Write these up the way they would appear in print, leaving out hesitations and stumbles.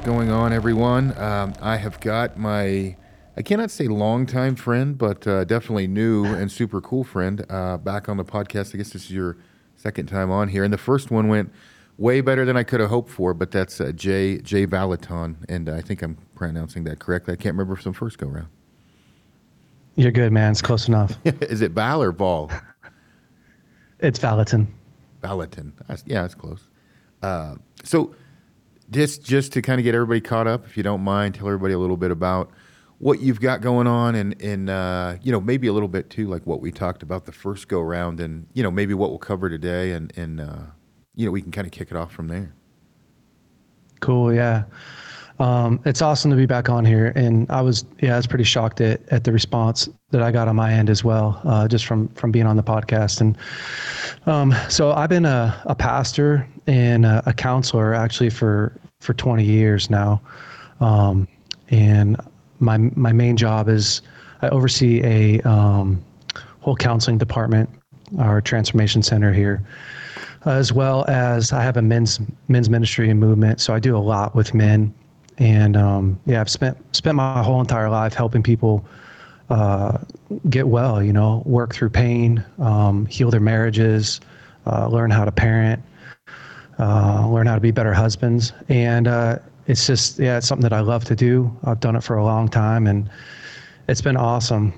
going on, everyone? I have got I cannot say longtime friend, but definitely new and super cool friend back on the podcast. I guess this is your second time on here. And the first one went way better than I could have hoped for, but that's Jay Valaton. And I think I'm pronouncing that correctly. I can't remember from the first go round. You're good, man. It's close enough. Is it Val or Vol? It's Valaton. Valaton. Yeah, it's close. So just to kind of get everybody caught up, if you don't mind, tell everybody a little bit about what you've got going on and maybe a little bit too, like what we talked about the first go round and, maybe what we'll cover today and we can kind of kick it off from there. Cool. Yeah. It's awesome to be back on here. And I was pretty shocked at the response that I got on my end as well, just from being on the podcast. And so I've been a pastor and a counselor actually for 20 years now. And my main job is I oversee a whole counseling department, our transformation center here, as well as I have a men's ministry and movement. So I do a lot with men. And I've spent my whole entire life helping people get well, work through pain, heal their marriages, learn how to parent, learn how to be better husbands. And it's just, it's something that I love to do. I've done it for a long time and it's been awesome.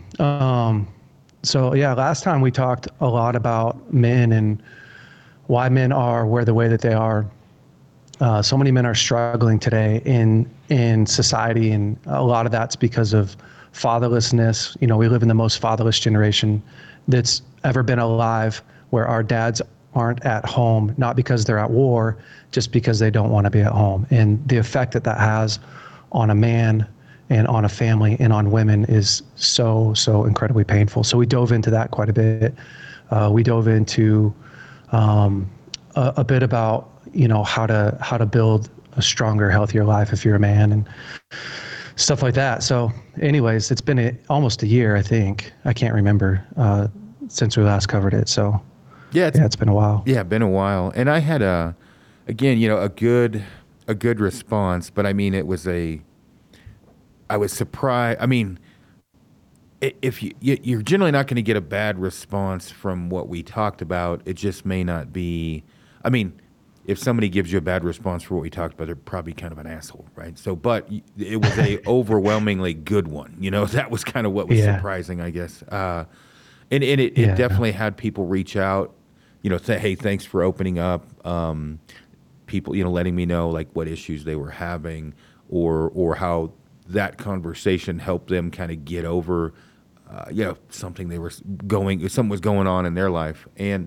Last time we talked a lot about men and why men are the way that they are. So many men are struggling today in society, and a lot of that's because of fatherlessness. We live in the most fatherless generation that's ever been alive, where our dads aren't at home, not because they're at war, just because they don't want to be at home. And the effect that has on a man and on a family and on women is so incredibly painful. So we dove into that quite a bit. We dove into a bit about how to build a stronger, healthier life if you're a man and stuff like that. So anyways, it's been almost a year, I think. I can't remember since we last covered it. So it's been a while. Yeah, been a while. And I had a good response, but I mean, I was surprised. I mean, if you're generally not going to get a bad response from what we talked about, it just may not be, I mean, if somebody gives you a bad response for what we talked about, they're probably kind of an asshole, right? So, but it was a overwhelmingly good one. That was kind of what was surprising, I guess. And it definitely had people reach out, say, hey, thanks for opening up. People, letting me know like what issues they were having or how that conversation helped them kind of get over, something was going on in their life. And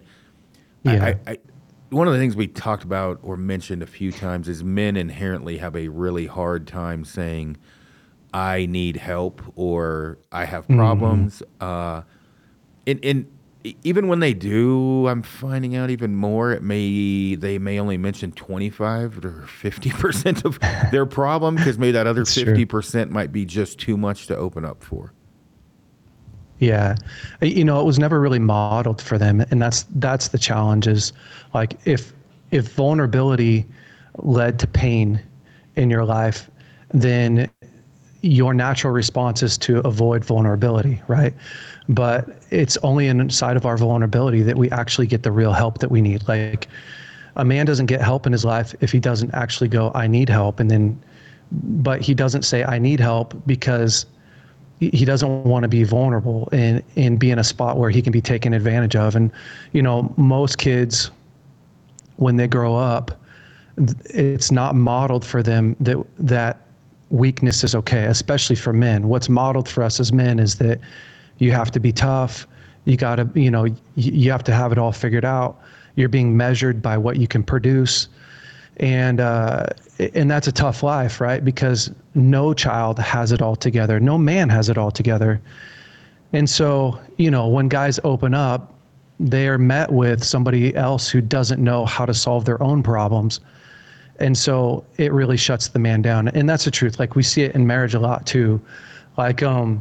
I one of the things we talked about or mentioned a few times is men inherently have a really hard time saying, I need help or I have problems. And even when they do, I'm finding out even more, they may only mention 25 or 50% of their problem because maybe that other 50% might be just too much to open up for. Yeah. It was never really modeled for them. And that's the challenge is like, if vulnerability led to pain in your life, then your natural response is to avoid vulnerability, right? But it's only inside of our vulnerability that we actually get the real help that we need. Like a man doesn't get help in his life if he doesn't actually go, I need help. But he doesn't say, I need help because he doesn't want to be vulnerable and be in a spot where he can be taken advantage of. And, most kids, when they grow up, it's not modeled for them that weakness is okay, especially for men. What's modeled for us as men is that you have to be tough. You got to, you have to have it all figured out. You're being measured by what you can produce. And that's a tough life, right? Because no child has it all together. No man has it all together. And so, when guys open up, they are met with somebody else who doesn't know how to solve their own problems. And so it really shuts the man down. And that's the truth. Like we see it in marriage a lot too. Like,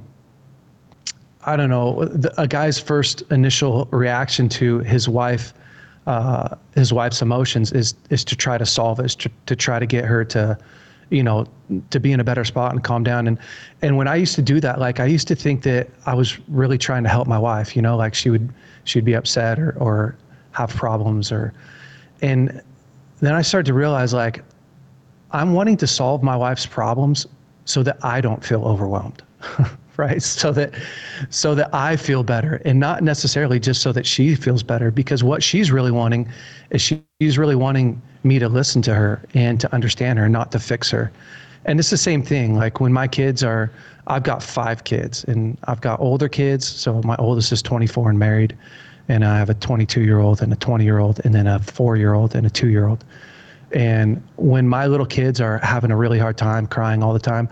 I don't know, a guy's first initial reaction to his wife's emotions is to try to solve it, is to try to get her to you know, to be in a better spot and calm down. And when I used to do that, like, I used to think that I was really trying to help my wife, you know, like she'd be upset or have problems and then I started to realize, like, I'm wanting to solve my wife's problems so that I don't feel overwhelmed, right? So that I feel better, and not necessarily just so that she feels better, because what she's really wanting is she's really wanting me to listen to her and to understand her, not to fix her. And it's the same thing. Like, when my kids are, I've got 5 kids, and I've got older kids. So my oldest is 24 and married, and I have a 22-year-old and a 20-year-old, and then a 4-year-old and a 2-year-old. And when my little kids are having a really hard time, crying all the time,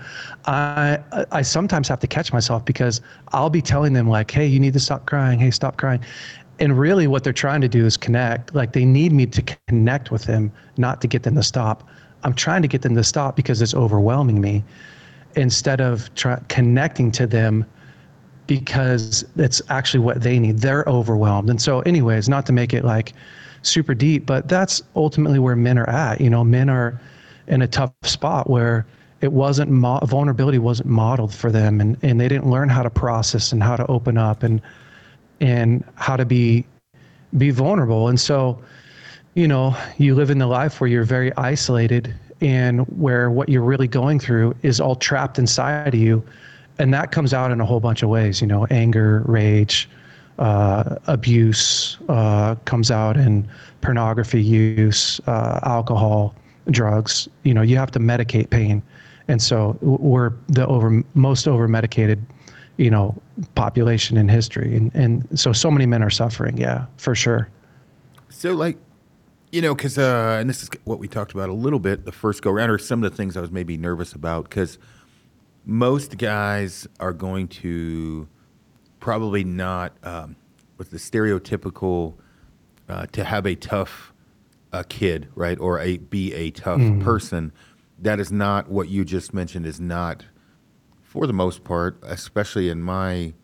I sometimes have to catch myself, because I'll be telling them, like, hey, you need to stop crying. Hey, stop crying. And really what they're trying to do is connect. Like, they need me to connect with them, not to get them to stop. I'm trying to get them to stop because it's overwhelming me, instead of connecting to them, because it's actually what they need. They're overwhelmed. And so anyways, not to make it like super deep, but that's ultimately where men are at. You know, men are in a tough spot where it wasn't vulnerability wasn't modeled for them, and they didn't learn how to process and how to open up and how to be vulnerable. And so, you know, you live in the life where you're very isolated, and where what you're really going through is all trapped inside of you. And that comes out in a whole bunch of ways, you know, anger, rage, abuse, comes out in pornography use, alcohol, drugs. You know, you have to medicate pain. And so we're the most over medicated, you know, population in history. And so many men are suffering. Yeah, for sure. So, like, you know, because, and this is what we talked about a little bit the first go round, or some of the things I was maybe nervous about, because most guys are going to probably not, with the stereotypical, to have a tough kid, right, or be a tough person. That is not what you just mentioned. Is not, for the most part, especially in my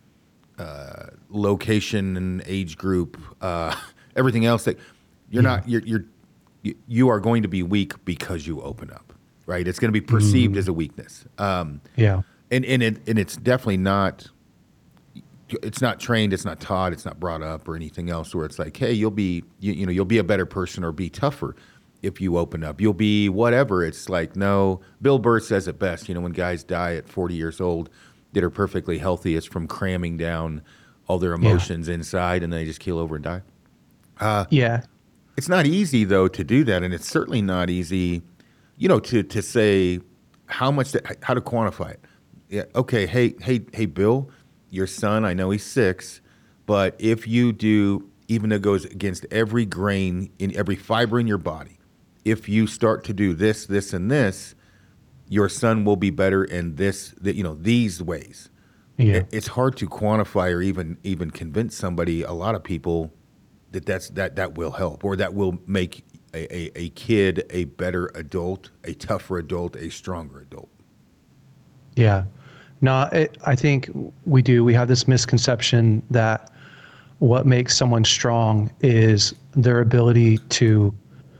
location and age group, everything else, that you're not, you are going to be weak because you open up, right? It's going to be perceived as a weakness. Yeah. And it's definitely not, it's not trained, it's not taught, it's not brought up or anything else where it's like, hey, you'll be, you know, you'll be a better person or be tougher if you open up. You'll be whatever. It's like, no, Bill Burr says it best, you know, when guys die at 40 years old that are perfectly healthy, it's from cramming down all their emotions inside, and then they just keel over and die. Yeah. It's not easy, though, to do that, and it's certainly not easy, you know, to say how to quantify it. Yeah, okay, hey, Bill, your son, I know he's 6, but if you do, even though it goes against every grain in every fiber in your body, if you start to do this, this, and this, your son will be better in these ways. Yeah. It's hard to quantify or even convince somebody, a lot of people, that will help, or that will make a kid a better adult, a tougher adult, a stronger adult. Yeah. No, I think we do. We have this misconception that what makes someone strong is their ability to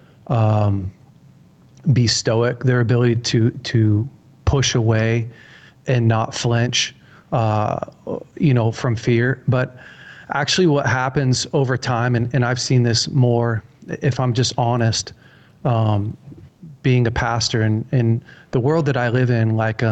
be stoic, their ability to push away and not flinch, you know, from fear. But actually what happens over time, and I've seen this more, if I'm just honest, being a pastor and the world that I live in, like,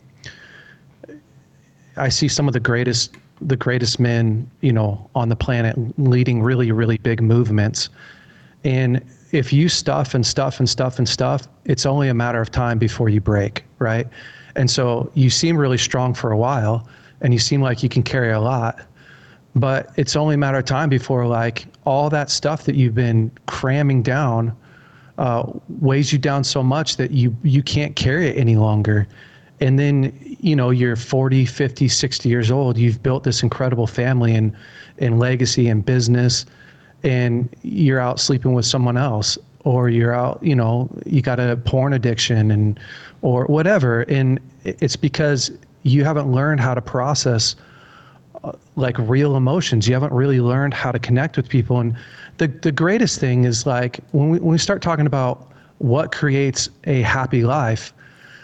I see some of the greatest men, you know, on the planet leading really, really big movements. And if you stuff, it's only a matter of time before you break, right? And so you seem really strong for a while, and you seem like you can carry a lot, but it's only a matter of time before, like, all that stuff that you've been cramming down weighs you down so much that you can't carry it any longer. And then, you know, you're 40, 50, 60 years old. You've built this incredible family and legacy and business, and you're out sleeping with someone else, or you're out, you know, you got a porn addiction or whatever. And it's because you haven't learned how to process like real emotions. You haven't really learned how to connect with people. And the greatest thing is, like, when we start talking about what creates a happy life,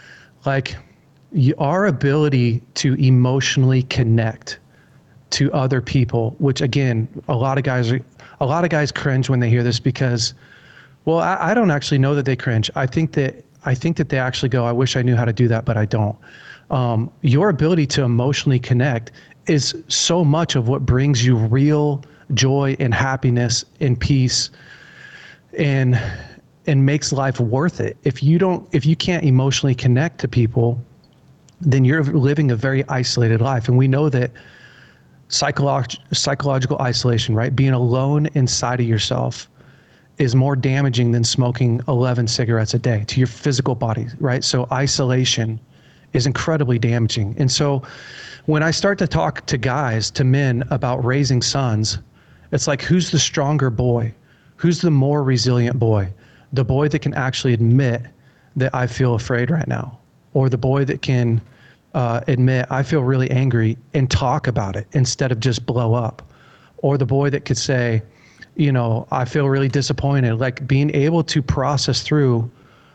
like our ability to emotionally connect to other people, which again, a lot of guys cringe when they hear this because, well, I don't actually know that they cringe. I think that they actually go, I wish I knew how to do that, but I don't. Your ability to emotionally connect is so much of what brings you real joy and happiness and peace and makes life worth it. If you can't emotionally connect to people, then you're living a very isolated life. And we know that psychological isolation, right? Being alone inside of yourself is more damaging than smoking 11 cigarettes a day to your physical body, right? So isolation is incredibly damaging. And so when I start to talk to guys, to men about raising sons, it's like, who's the stronger boy? Who's the more resilient boy? The boy that can actually admit that I feel afraid right now, or the boy that can admit I feel really angry and talk about it instead of just blow up, or the boy that could say, you know, I feel really disappointed. Like being able to process through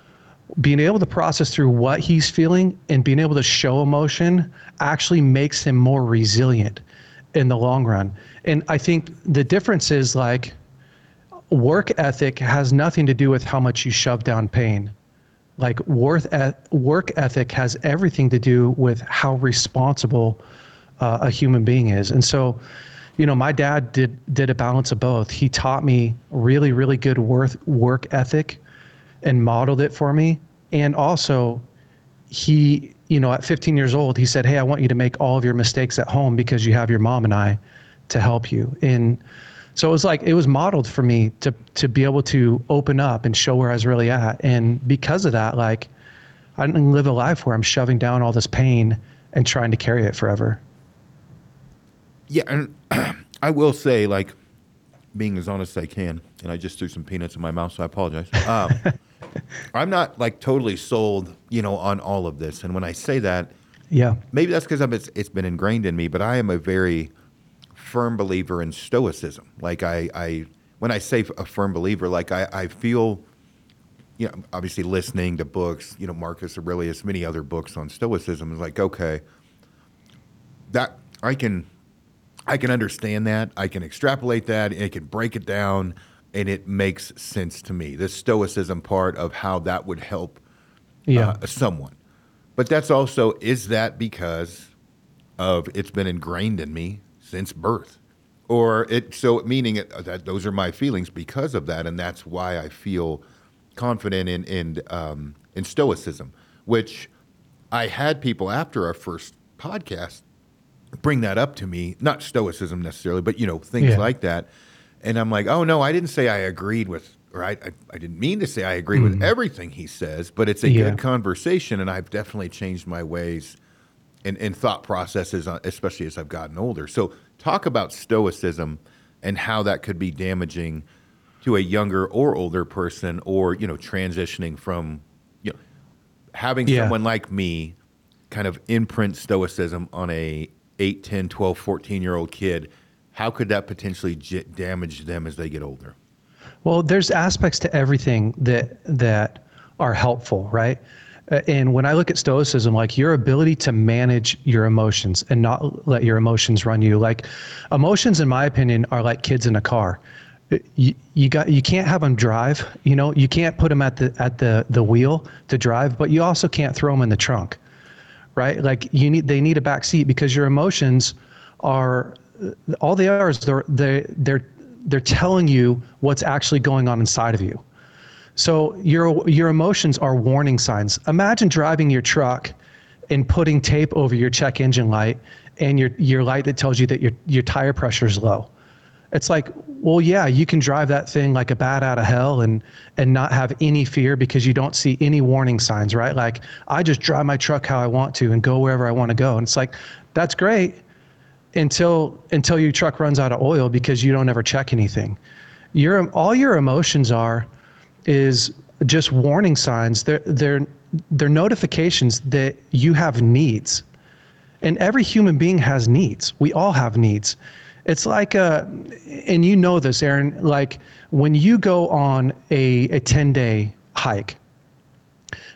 what he's feeling and being able to show emotion actually makes him more resilient in the long run. And I think the difference is, like, work ethic has nothing to do with how much you shove down pain. Like work ethic has everything to do with how responsible a human being is. And so, you know, my dad did a balance of both. He taught me really, really good work ethic and modeled it for me. And also he, you know, at 15 years old, he said, hey, I want you to make all of your mistakes at home because you have your mom and I to help you. And so it was like, it was modeled for me to be able to open up and show where I was really at. And because of that, like, I didn't live a life where I'm shoving down all this pain and trying to carry it forever. Yeah, and I will say, like, being as honest as I can, and I just threw some peanuts in my mouth, so I apologize. I'm not, like, totally sold, you know, on all of this. And when I say that, yeah, maybe that's because it's been ingrained in me, but I am a very firm believer in stoicism. Like, I when I say a firm believer, like, I feel, you know, obviously listening to books, you know, Marcus Aurelius, many other books on stoicism, is like, okay, that I can understand that, I can extrapolate that, and I can break it down, and it makes sense to me. The stoicism part of how that would help someone. But that's also, is that because of it's been ingrained in me since birth? Or meaning that those are my feelings because of that, and that's why I feel confident in stoicism, which I had people after our first podcast bring that up to me, not stoicism necessarily, but, you know, things like that. And I'm like, oh, no, I didn't say I agreed with, or I didn't mean to say I agree with everything he says, but it's a good conversation, and I've definitely changed my ways and thought processes, especially as I've gotten older. So talk about stoicism and how that could be damaging to a younger or older person, or, you know, transitioning from, you know, having someone like me kind of imprint stoicism on a 8, 10, 12, 14-year-old kid. How could that potentially damage them as they get older? Well, there's aspects to everything that are helpful, right? And when I look at stoicism, like your ability to manage your emotions and not let your emotions run you. Like, emotions, in my opinion, are like kids in a car. You can't have them drive. You know, you can't put them at the wheel to drive, but you also can't throw them in the trunk, right? Like they need a back seat, because your emotions are all they are is they're telling you what's actually going on inside of you. So your emotions are warning signs. Imagine driving your truck and putting tape over your check engine light and your light that tells you that your tire pressure is low. It's like, well, yeah, you can drive that thing like a bat out of hell and not have any fear because you don't see any warning signs, right? Like, I just drive my truck how I want to and go wherever I want to go. And it's like, that's great until your truck runs out of oil because you don't ever check anything. All your emotions is just warning signs. They're notifications that you have needs. And every human being has needs. We all have needs. It's like, and you know this, Aaron, like when you go on a 10-day hike,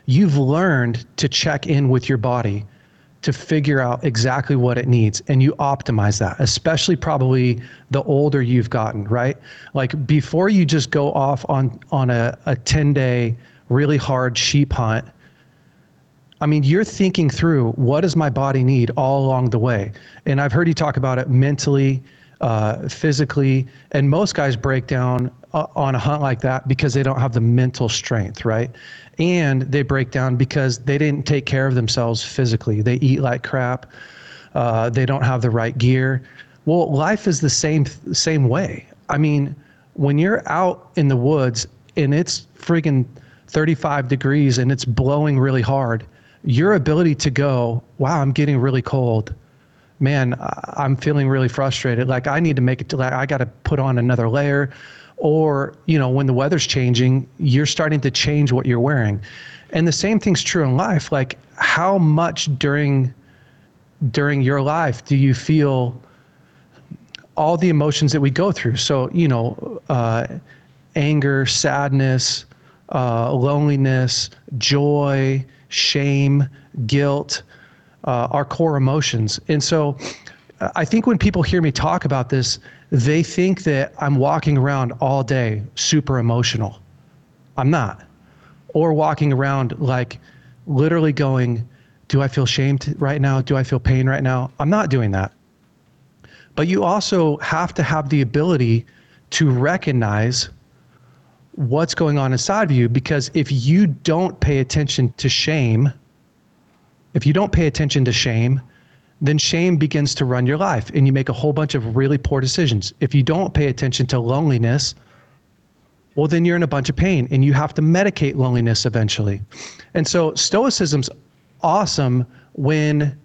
you've learned to check in with your body to figure out exactly what it needs, and you optimize that, especially probably the older you've gotten, right? Like before you just go off on a 10-day really hard sheep hunt, I mean, you're thinking through, what does my body need all along the way? And I've heard you talk about it mentally, physically, and most guys break down on a hunt like that because they don't have the mental strength, right? And they break down because they didn't take care of themselves physically. They eat like crap. They don't have the right gear. Well, life is the same way. I mean, when you're out in the woods and it's friggin' 35 degrees and it's blowing really hard, your ability to go, wow, I'm getting really cold. Man, I'm feeling really frustrated. Like I need to make it to, like, I got to put on another layer. Or, you know, when the weather's changing, you're starting to change what you're wearing. And the same thing's true in life. Like how much during your life do you feel all the emotions that we go through? So, you know, anger, sadness, loneliness, joy, shame, guilt, our core emotions. And so I think when people hear me talk about this, they think that I'm walking around all day super emotional. I'm not. Or walking around like literally going, do I feel shamed right now? Do I feel pain right now? I'm not doing that. But you also have to have the ability to recognize what's going on inside of you, because if you don't pay attention to shame, then shame begins to run your life and you make a whole bunch of really poor decisions. If you don't pay attention to loneliness, well, then you're in a bunch of pain and you have to medicate loneliness eventually. And so Stoicism's awesome when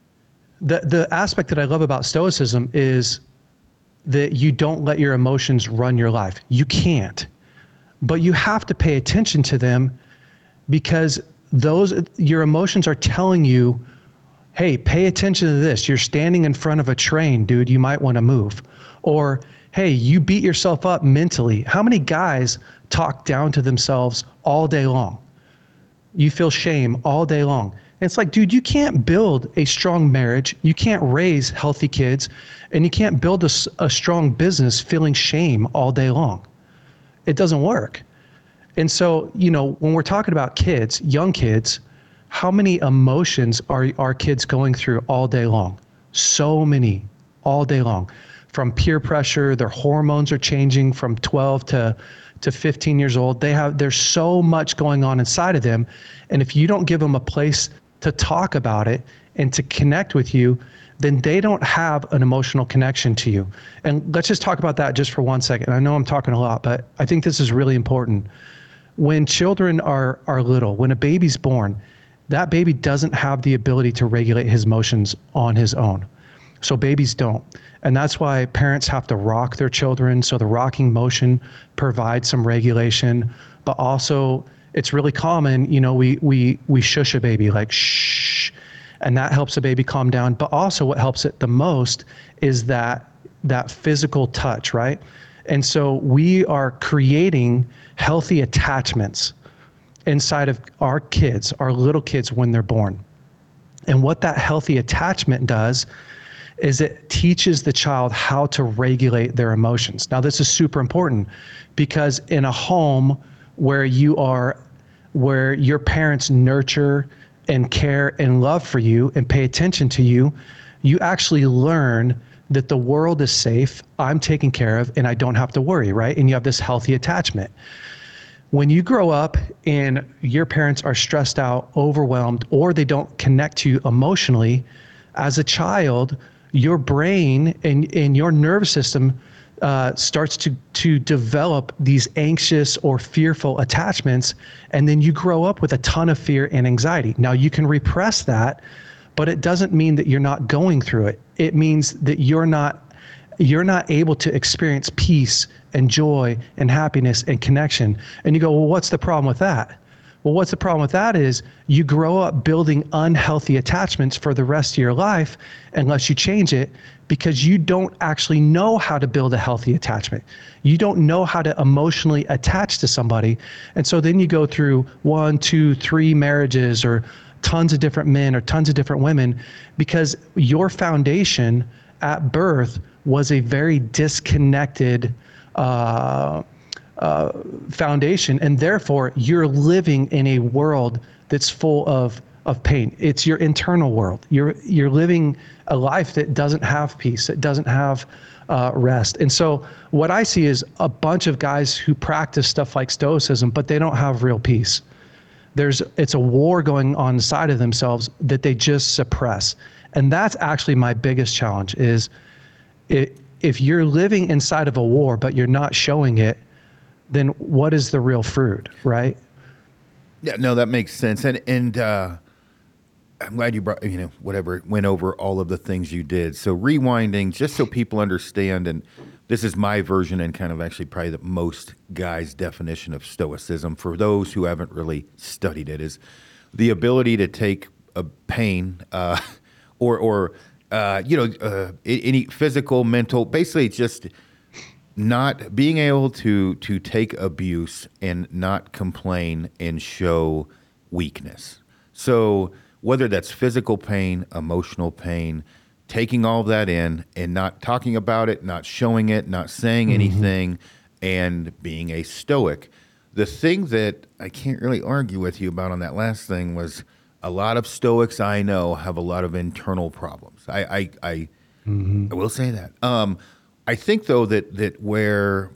the aspect that I love about Stoicism is that you don't let your emotions run your life. You can't. But you have to pay attention to them because your emotions are telling you, hey, pay attention to this. You're standing in front of a train, dude. You might want to move. Or, hey, you beat yourself up mentally. How many guys talk down to themselves all day long? You feel shame all day long. And it's like, dude, you can't build a strong marriage. You can't raise healthy kids. And you can't build a strong business feeling shame all day long. It doesn't work. And so, you know, when we're talking about kids, young kids, how many emotions are our kids going through all day long? So many, all day long. From peer pressure, their hormones are changing from 12 to 15 years old. There's so much going on inside of them. And if you don't give them a place to talk about it and to connect with you, then they don't have an emotional connection to you. And let's just talk about that just for 1 second. I know I'm talking a lot, but I think this is really important. When children are little, when a baby's born, that baby doesn't have the ability to regulate his emotions on his own. So babies don't. And that's why parents have to rock their children. So the rocking motion provides some regulation, but also it's really common, you know, we shush a baby, like shh, and that helps a baby calm down. But also what helps it the most is that physical touch, right? And so we are creating healthy attachments inside of our kids, our little kids when they're born. And what that healthy attachment does is it teaches the child how to regulate their emotions. Now, this is super important because in a home where your parents nurture and care and love for you and pay attention to you, you actually learn that the world is safe, I'm taken care of, and I don't have to worry, right? And you have this healthy attachment. When you grow up and your parents are stressed out, overwhelmed, or they don't connect to you emotionally, as a child, your brain and your nervous system starts to develop these anxious or fearful attachments, and then you grow up with a ton of fear and anxiety. Now, you can repress that, but it doesn't mean that you're not going through it. It means that you're not able to experience peace and joy and happiness and connection. And you go, well, what's the problem with that? Well, what's the problem with that is you grow up building unhealthy attachments for the rest of your life unless you change it, because you don't actually know how to build a healthy attachment. You don't know how to emotionally attach to somebody. And so then you go through 1, 2, 3 marriages, or tons of different men or tons of different women, because your foundation at birth was a very disconnected foundation, and therefore you're living in a world that's full of pain. It's your internal world. You're living a life that doesn't have peace, that doesn't have rest. And so what I see is a bunch of guys who practice stuff like Stoicism, but they don't have real peace. It's a war going on inside of themselves that they just suppress. And that's actually my biggest challenge is if you're living inside of a war, but you're not showing it, then what is the real fruit, right? Yeah, no, that makes sense. And I'm glad you brought, went over all of the things you did. So rewinding, just so people understand, and this is my version and kind of actually probably the most guys' definition of Stoicism, for those who haven't really studied it, is the ability to take a pain or any physical, mental, basically just not being able to take abuse and not complain and show weakness. So whether that's physical pain, emotional pain, taking all of that in and not talking about it, not showing it, not saying anything, and being a stoic. The thing that I can't really argue with you about on that last thing was a lot of stoics I know have a lot of internal problems. I will say that. I think though that where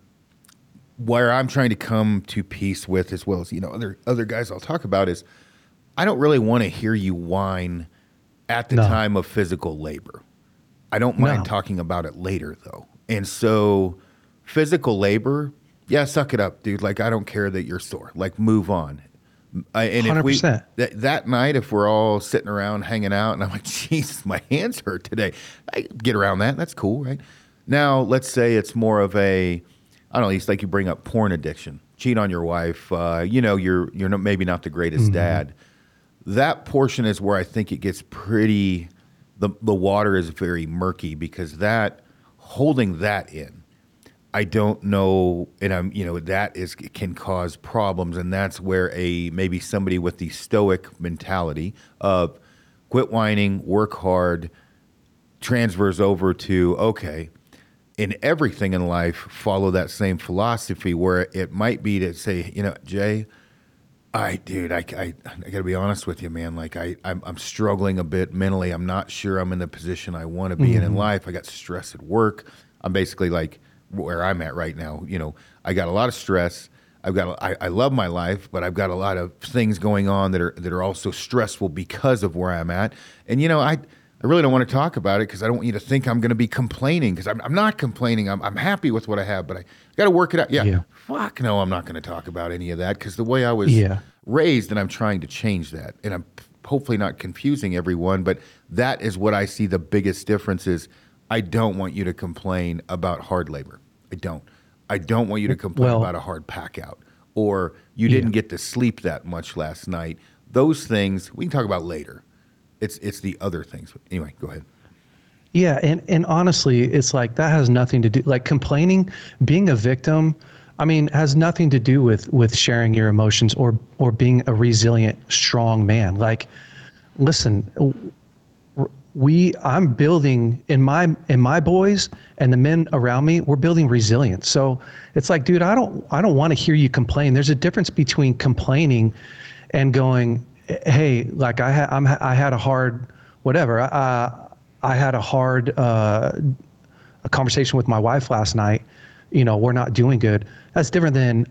I'm trying to come to peace with, as well as other guys I'll talk about, is I don't really want to hear you whine at the time of physical labor. I don't mind talking about it later though. And so physical labor, yeah, suck it up, dude. Like, I don't care that you're sore. Like, move on. And 100%. If that night, if we're all sitting around hanging out and I'm like, Jesus, my hands hurt today, I get around that. That's cool, right? Now, let's say it's more of a, I don't know, it's like you bring up porn addiction, cheat on your wife, you're maybe not the greatest dad. That portion is where I think it gets pretty, the water is very murky, because holding that in, I don't know, and it can cause problems, and that's where maybe somebody with the stoic mentality of quit whining, work hard, transfers over to, okay, in everything in life, follow that same philosophy, where it might be to say, Jay, I gotta be honest with you, man. Like, I'm struggling a bit mentally. I'm not sure I'm in the position I want to be in life. I got stress at work. I'm basically like where I'm at right now. I got a lot of stress. I love my life, but I've got a lot of things going on that are also stressful because of where I'm at. And I really don't want to talk about it, because I don't want you to think I'm going to be complaining, because I'm not complaining. I'm happy with what I have, but I got to work it out. Yeah. Fuck no, I'm not going to talk about any of that, because the way I was raised, and I'm trying to change that. And I'm hopefully not confusing everyone, but that is what I see the biggest difference is. I don't want you to complain about hard labor. I don't want you to complain about a hard pack out, or you didn't get to sleep that much last night. Those things we can talk about later. It's the other things. But anyway, go ahead. Yeah, and honestly, it's like that has nothing to do, like complaining, being a victim, has nothing to do with sharing your emotions or being a resilient, strong man. Like, listen, I'm building in my boys and the men around me, we're building resilience. So it's like, dude, I don't want to hear you complain. There's a difference between complaining and going, hey, like I had a hard whatever. I had a hard a conversation with my wife last night. We're not doing good. That's different than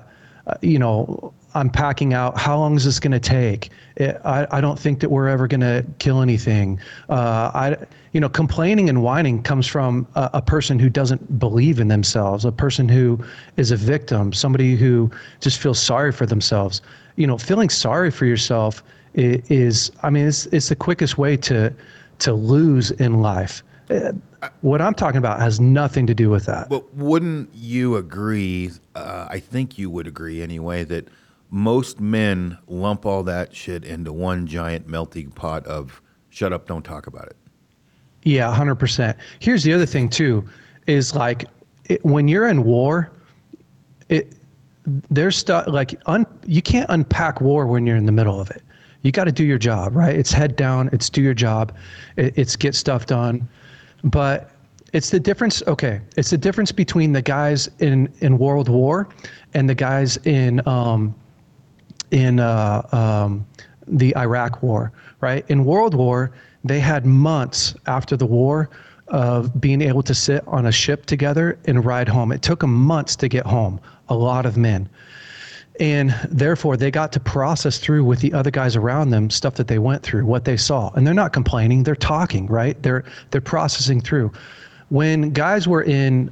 I'm packing out. How long is this going to take? I don't think that we're ever going to kill anything. Complaining and whining comes from a person who doesn't believe in themselves, a person who is a victim, somebody who just feels sorry for themselves. Feeling sorry for yourself is it's the quickest way to lose in life. What I'm talking about has nothing to do with that. But wouldn't you agree, I think you would agree anyway, that most men lump all that shit into one giant melting pot of shut up, don't talk about it. Yeah, 100%. Here's the other thing too, is like when you're in war, it there's stuff like you can't unpack war when you're in the middle of it. You got to do your job, right? It's head down, it's do your job, it's get stuff done. But it's the difference. Okay, it's the difference between the guys in World War and the guys in the Iraq War, right? In World War, they had months after the war of being able to sit on a ship together and ride home. It took them months to get home, a lot of men. And therefore, they got to process through with the other guys around them stuff that they went through, what they saw. And they're not complaining, they're talking, right? They're processing through. When guys were in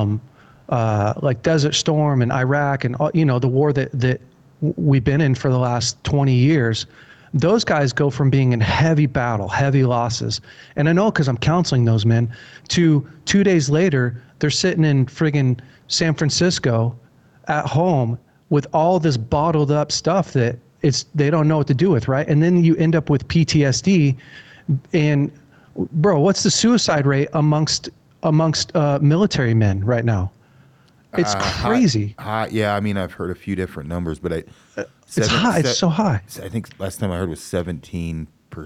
like Desert Storm and Iraq and the war that we've been in for the last 20 years, those guys go from being in heavy battle, heavy losses. And I know because I'm counseling those men, to 2 days later, they're sitting in friggin' San Francisco at home with all this bottled up stuff that they don't know what to do with, right? And then you end up with PTSD. And bro, what's the suicide rate amongst military men right now? It's crazy. Yeah, I mean, I've heard a few different numbers, but it's high. It's so high. I think last time I heard was 17%,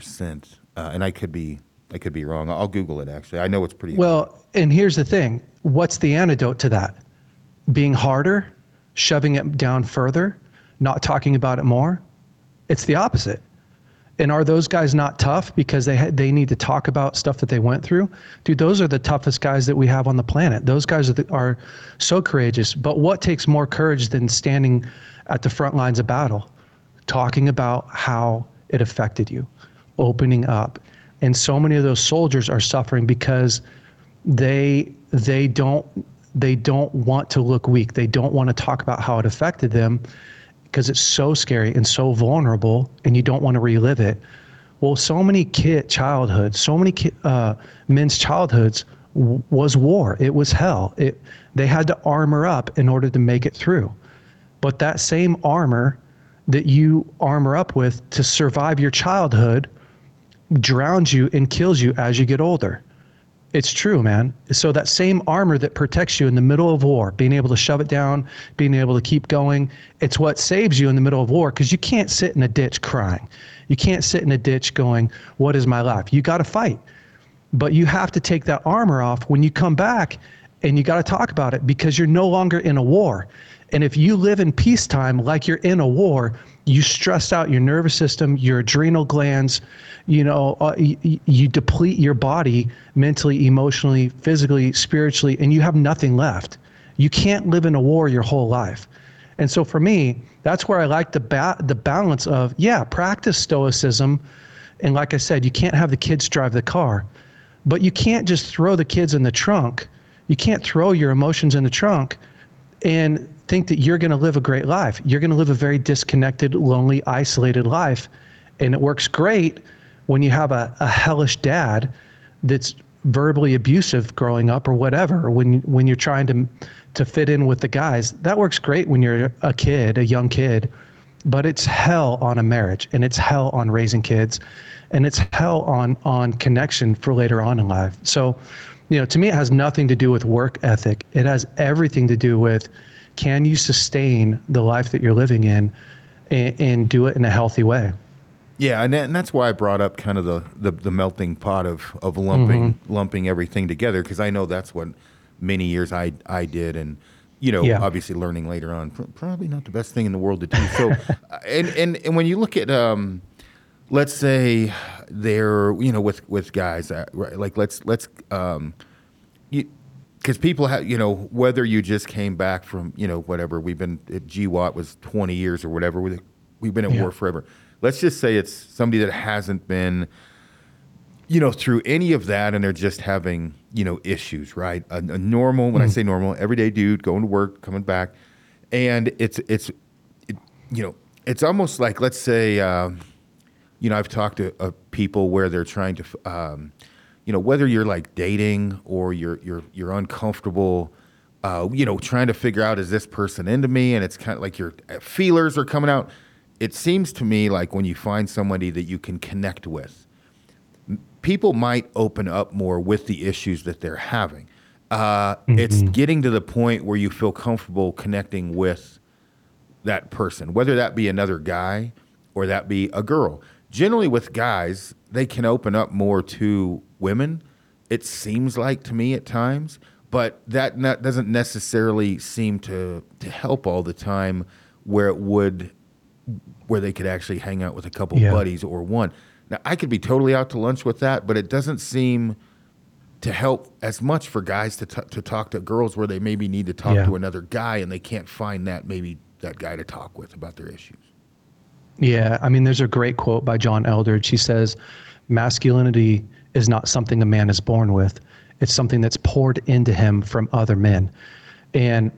and I could be wrong. I'll Google it. Actually, I know it's pretty. Well, and here's the thing: what's the antidote to that? Being harder, shoving it down further, not talking about it more. It's the opposite. And are those guys not tough because they need to talk about stuff that they went through? Dude, those are the toughest guys that we have on the planet. Those guys are so courageous. But what takes more courage than standing at the front lines of battle, talking about how it affected you, opening up? And so many of those soldiers are suffering because they don't want to look weak. They don't want to talk about how it affected them, because it's so scary and so vulnerable, and you don't want to relive it. Well, so many childhoods, so many men's childhoods was war. It was hell. They had to armor up in order to make it through. But that same armor that you armor up with to survive your childhood drowns you and kills you as you get older. It's true, man. So that same armor that protects you in the middle of war, being able to shove it down, being able to keep going, it's what saves you in the middle of war, because you can't sit in a ditch crying. You can't sit in a ditch going, what is my life? You got to fight. But you have to take that armor off when you come back, and you got to talk about it, because you're no longer in a war. And if you live in peacetime like you're in a war, you stress out your nervous system, your adrenal glands, you deplete your body mentally, emotionally, physically, spiritually, and you have nothing left. You can't live in a war your whole life. And so for me, that's where I like the balance of, practice stoicism. And like I said, you can't have the kids drive the car, but you can't just throw the kids in the trunk. You can't throw your emotions in the trunk and think that you're going to live a great life. You're going to live a very disconnected, lonely, isolated life. And it works great when you have a hellish dad that's verbally abusive growing up or whatever, when you're trying to fit in with the guys. That works great when you're a young kid, but it's hell on a marriage, and it's hell on raising kids, and it's hell on connection for later on in life. So, to me, it has nothing to do with work ethic. It has everything to do with, can you sustain the life that you're living in and do it in a healthy way? Yeah, and that's why I brought up kind of the melting pot of lumping everything together, because I know that's what many years I did, and obviously learning later on, probably not the best thing in the world to do. So, and when you look at let's say they're with guys, right, like let's because people have, whether you just came back from whatever, we've been at GWAT was 20 years or whatever, we've been at war forever. Let's just say it's somebody that hasn't been, through any of that, and they're just having, issues, right? A normal, when I say normal, everyday dude going to work, coming back, and it's almost like, let's say, I've talked to people where they're trying to, whether you're like dating or you're uncomfortable, trying to figure out, is this person into me? And it's kind of like your feelers are coming out. It seems to me like when you find somebody that you can connect with, people might open up more with the issues that they're having. It's getting to the point where you feel comfortable connecting with that person, whether that be another guy or that be a girl. Generally with guys, they can open up more to women, it seems like to me at times, but that doesn't necessarily seem to help all the time where they could actually hang out with a couple buddies or one. Now, I could be totally out to lunch with that, but it doesn't seem to help as much for guys to talk to girls where they maybe need to talk to another guy and they can't find that guy to talk with about their issues. Yeah, I mean, there's a great quote by John Eldridge. He says, masculinity is not something a man is born with. It's something that's poured into him from other men. And,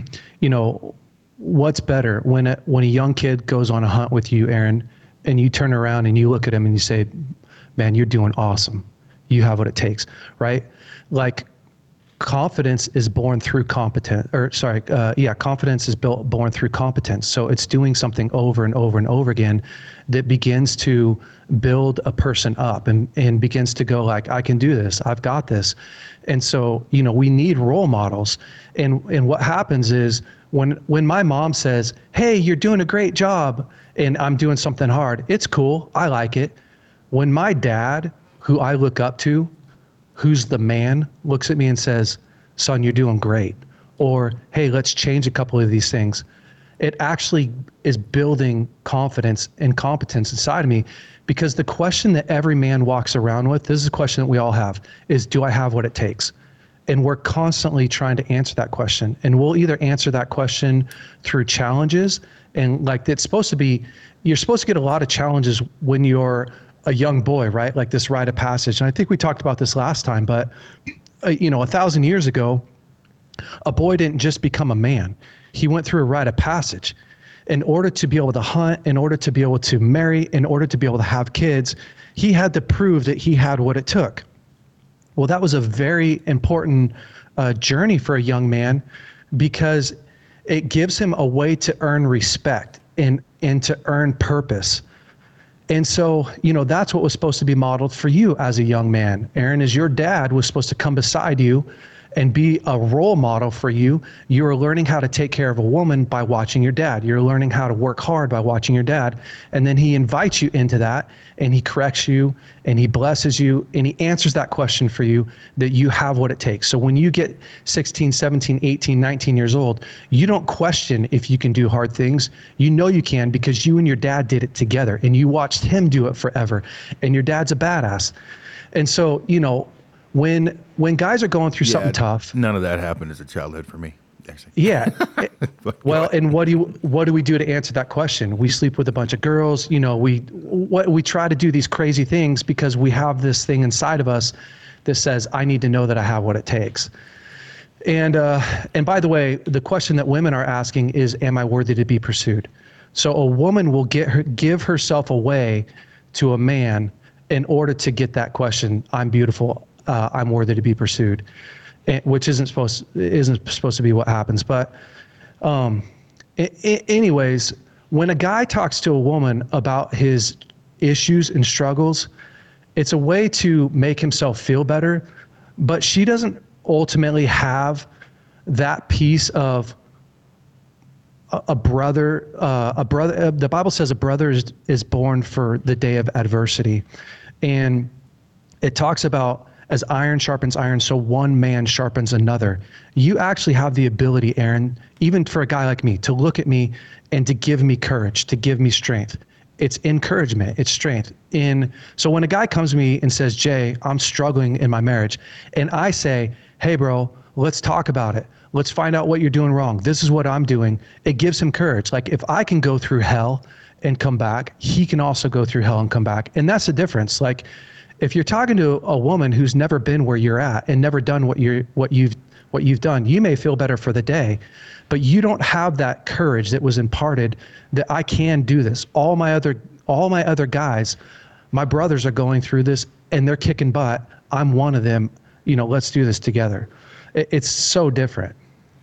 what's better when a young kid goes on a hunt with you, Aaron, and you turn around and you look at him and you say, man, you're doing awesome. You have what it takes, right? Like confidence is born through competence, confidence is born through competence. So it's doing something over and over and over again that begins to build a person up and begins to go like, I can do this. I've got this. And so, we need role models. And what happens is when my mom says, hey, you're doing a great job, and I'm doing something hard, it's cool. I like it. When my dad, who I look up to, who's the man, looks at me and says, son, you're doing great. Or, hey, let's change a couple of these things. It actually is building confidence and competence inside of me, because the question that every man walks around with, this is a question that we all have, is do I have what it takes? And we're constantly trying to answer that question. And we'll either answer that question through challenges, and like you're supposed to get a lot of challenges when you're a young boy, right? Like this rite of passage. And I think we talked about this last time, but 1,000 years ago, a boy didn't just become a man. He went through a rite of passage. In order to be able to hunt, in order to be able to marry, in order to be able to have kids, he had to prove that he had what it took. Well, that was a very important journey for a young man, because it gives him a way to earn respect and to earn purpose. And so, that's what was supposed to be modeled for you as a young man. Aaron, as your dad was supposed to come beside you and be a role model for you. You are learning how to take care of a woman by watching your dad. You're learning how to work hard by watching your dad. And then he invites you into that, and he corrects you, and he blesses you, and he answers that question for you, that you have what it takes. So when you get 16, 17, 18, 19 years old, you don't question if you can do hard things. You know you can, because you and your dad did it together, and you watched him do it forever. And your dad's a badass. And so, when guys are going through something tough, none of that happened as a childhood for me, actually. Yeah. Well, and what do we do to answer that question? We sleep with a bunch of girls. We try to do these crazy things because we have this thing inside of us that says, I need to know that I have what it takes. And by the way, the question that women are asking is, am I worthy to be pursued? So a woman will give herself away to a man in order to get that question, I'm beautiful, I'm worthy to be pursued, which isn't supposed to be what happens. But anyways, when a guy talks to a woman about his issues and struggles, it's a way to make himself feel better, but she doesn't ultimately have that piece of a brother. The Bible says a brother is born for the day of adversity. And it talks about, as iron sharpens iron, so one man sharpens another. You actually have the ability, Aaron, even for a guy like me, to look at me and to give me courage, to give me strength. It's encouragement, it's strength. So when a guy comes to me and says, Jay, I'm struggling in my marriage, and I say, hey bro, let's talk about it. Let's find out what you're doing wrong. This is what I'm doing. It gives him courage. Like, if I can go through hell and come back, he can also go through hell and come back. And that's the difference. Like, if you're talking to a woman who's never been where you're at and never done what you've done, you may feel better for the day, but you don't have that courage that was imparted that I can do this. All my other guys, my brothers are going through this and they're kicking butt. I'm one of them. Let's do this together. It's so different.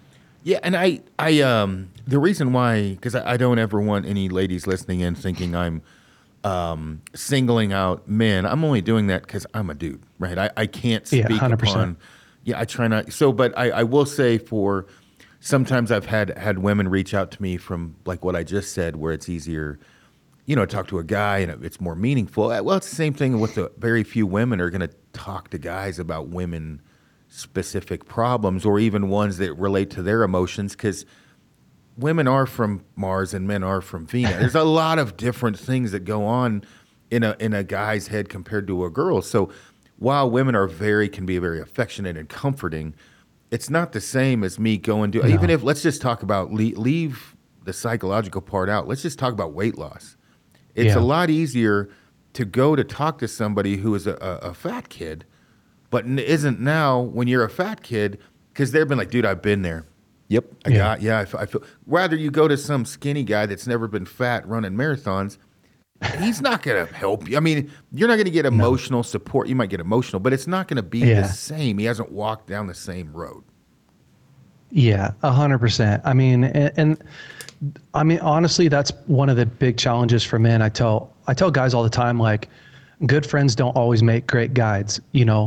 Yeah, and the reason why, because I don't ever want any ladies listening in thinking I'm singling out men. I'm only doing that because I'm a dude, right? I can't Yeah, speak 100%. upon. Yeah, I try not. So, but I will say for sometimes I've had women reach out to me from like what I just said, where it's easier, talk to a guy and it's more meaningful. Well, it's the same thing with the very few women are going to talk to guys about women specific problems or even ones that relate to their emotions because women are from Mars and men are from Venus. There's a lot of different things that go on in a guy's head compared to a girl. So while women can be very affectionate and comforting, it's not the same as me going to even No. if let's just talk about leave the psychological part out. Let's just talk about weight loss. It's a Yeah. lot easier to go to talk to somebody who is a fat kid, but isn't now when you're a fat kid because they've been like, dude, I've been there. Yep, Yeah. I feel. Rather, you go to some skinny guy that's never been fat running marathons. He's not going to help you. I mean, you're not going to get No. emotional support. You might get emotional, but it's not going to be the Yeah. same. He hasn't walked down the same road. Yeah, 100%. And I mean, honestly, that's one of the big challenges for men. I tell guys all the time, like, good friends don't always make great guides,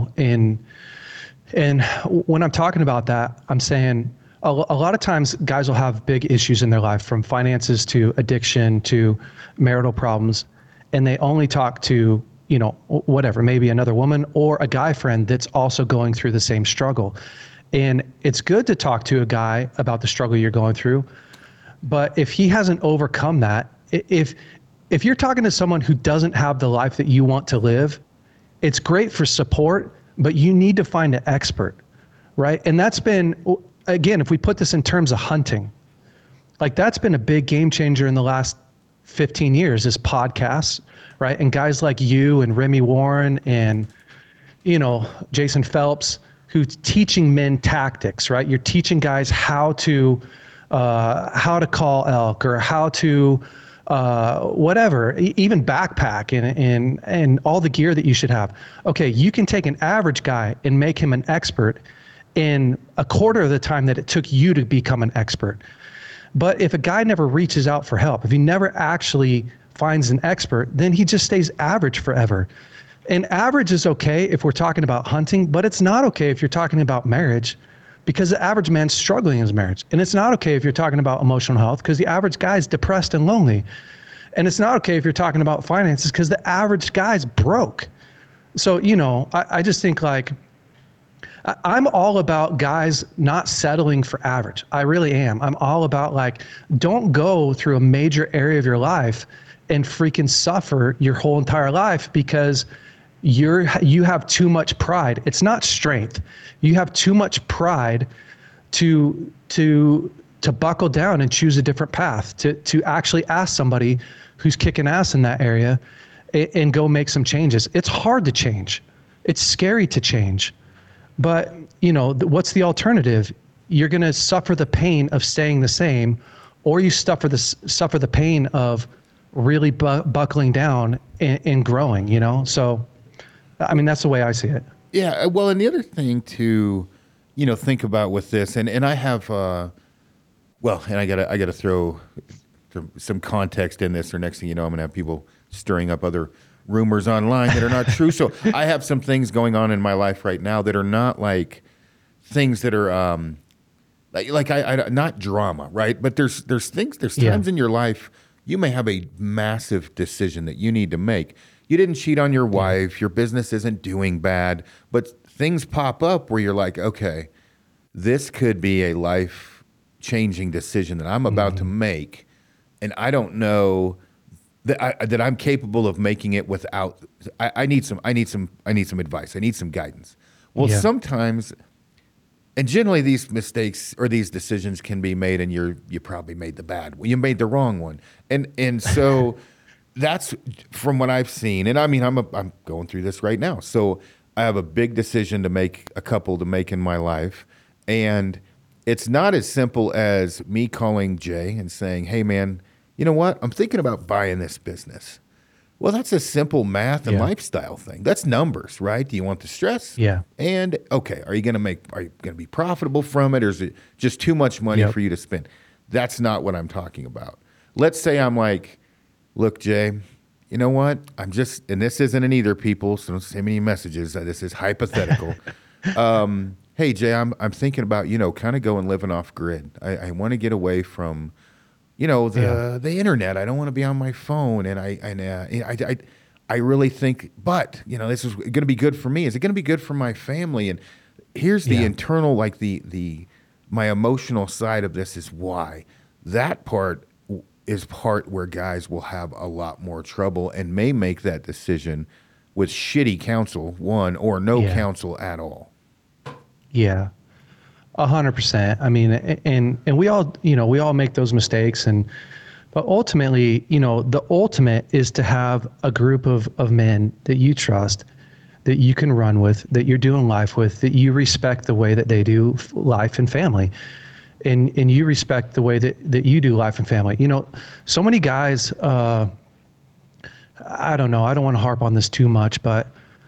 and when I'm talking about that, I'm saying a lot of times guys will have big issues in their life, from finances to addiction to marital problems, and they only talk to, whatever, maybe another woman or a guy friend that's also going through the same struggle. And it's good to talk to a guy about the struggle you're going through, but if he hasn't overcome that, if you're talking to someone who doesn't have the life that you want to live, it's great for support, but you need to find an expert, right? And that's been, again, if we put this in terms of hunting, like that's been a big game changer in the last 15 years is podcasts, right? And guys like you and Remy Warren and, Jason Phelps, who's teaching men tactics, right? You're teaching guys how to call elk or how to whatever, even backpack and all the gear that you should have. Okay, you can take an average guy and make him an expert in a quarter of the time that it took you to become an expert. But if a guy never reaches out for help, if he never actually finds an expert, then he just stays average forever. And average is okay if we're talking about hunting, but it's not okay if you're talking about marriage, because the average man's struggling in his marriage. And it's not okay if you're talking about emotional health, because the average guy's depressed and lonely. And it's not okay if you're talking about finances, because the average guy's broke. So, I just think like, I'm all about guys not settling for average. I really am. I'm all about like, don't go through a major area of your life and freaking suffer your whole entire life because you have too much pride. It's not strength. You have too much pride to buckle down and choose a different path, to actually ask somebody who's kicking ass in that area and go make some changes. It's hard to change. It's scary to change. But, what's the alternative? You're going to suffer the pain of staying the same, or you suffer the pain of really buckling down and growing, So, I mean, that's the way I see it. Yeah. Well, and the other thing to, think about with this, and I have, and I gotta throw some context in this, or next thing you know, I'm gonna have people stirring up other rumors online that are not true. So I have some things going on in my life right now that are not like things that are like I not drama, right? But there's times in your life you may have a massive decision that you need to make. You didn't cheat on your wife, your business isn't doing bad, but things pop up where you're like, okay, this could be a life changing decision that I'm about to make, and I don't know that I'm capable of making it without. I need some advice. I need some guidance. Well, Yeah. sometimes, and generally, these mistakes or these decisions can be made, and you probably made the bad one. You made the wrong one, and so that's from what I've seen. And I mean, I'm going through this right now, so I have a big decision to make, a couple to make in my life, and it's not as simple as me calling Jay and saying, "Hey, man, you know what? I'm thinking about buying this business. Well, that's a simple math and Yeah. lifestyle thing. That's numbers, right? Do you want the stress? Yeah. And okay, are you going to be profitable from it, or is it just too much money Yep. for you to spend? That's not what I'm talking about. Let's say I'm like, look, Jay, you know what? And this isn't an either, people, so don't send me any messages. This is hypothetical. Hey, Jay, I'm thinking about, kind of going living off grid. I want to get away from, the internet. I don't want to be on my phone, and I really think, but this is going to be good for me. Is it going to be good for my family? And here's the Yeah. internal, like the my emotional side of this is why that part is part where guys will have a lot more trouble and may make that decision with shitty counsel, one, or no Yeah. counsel at all. Yeah. 100%. I mean, and we all make those mistakes, but ultimately, the ultimate is to have a group of men that you trust, that you can run with, that you're doing life with, that you respect the way that they do life and family. And you respect the way that you do life and family. So many guys, I don't know, I don't want to harp on this too much, but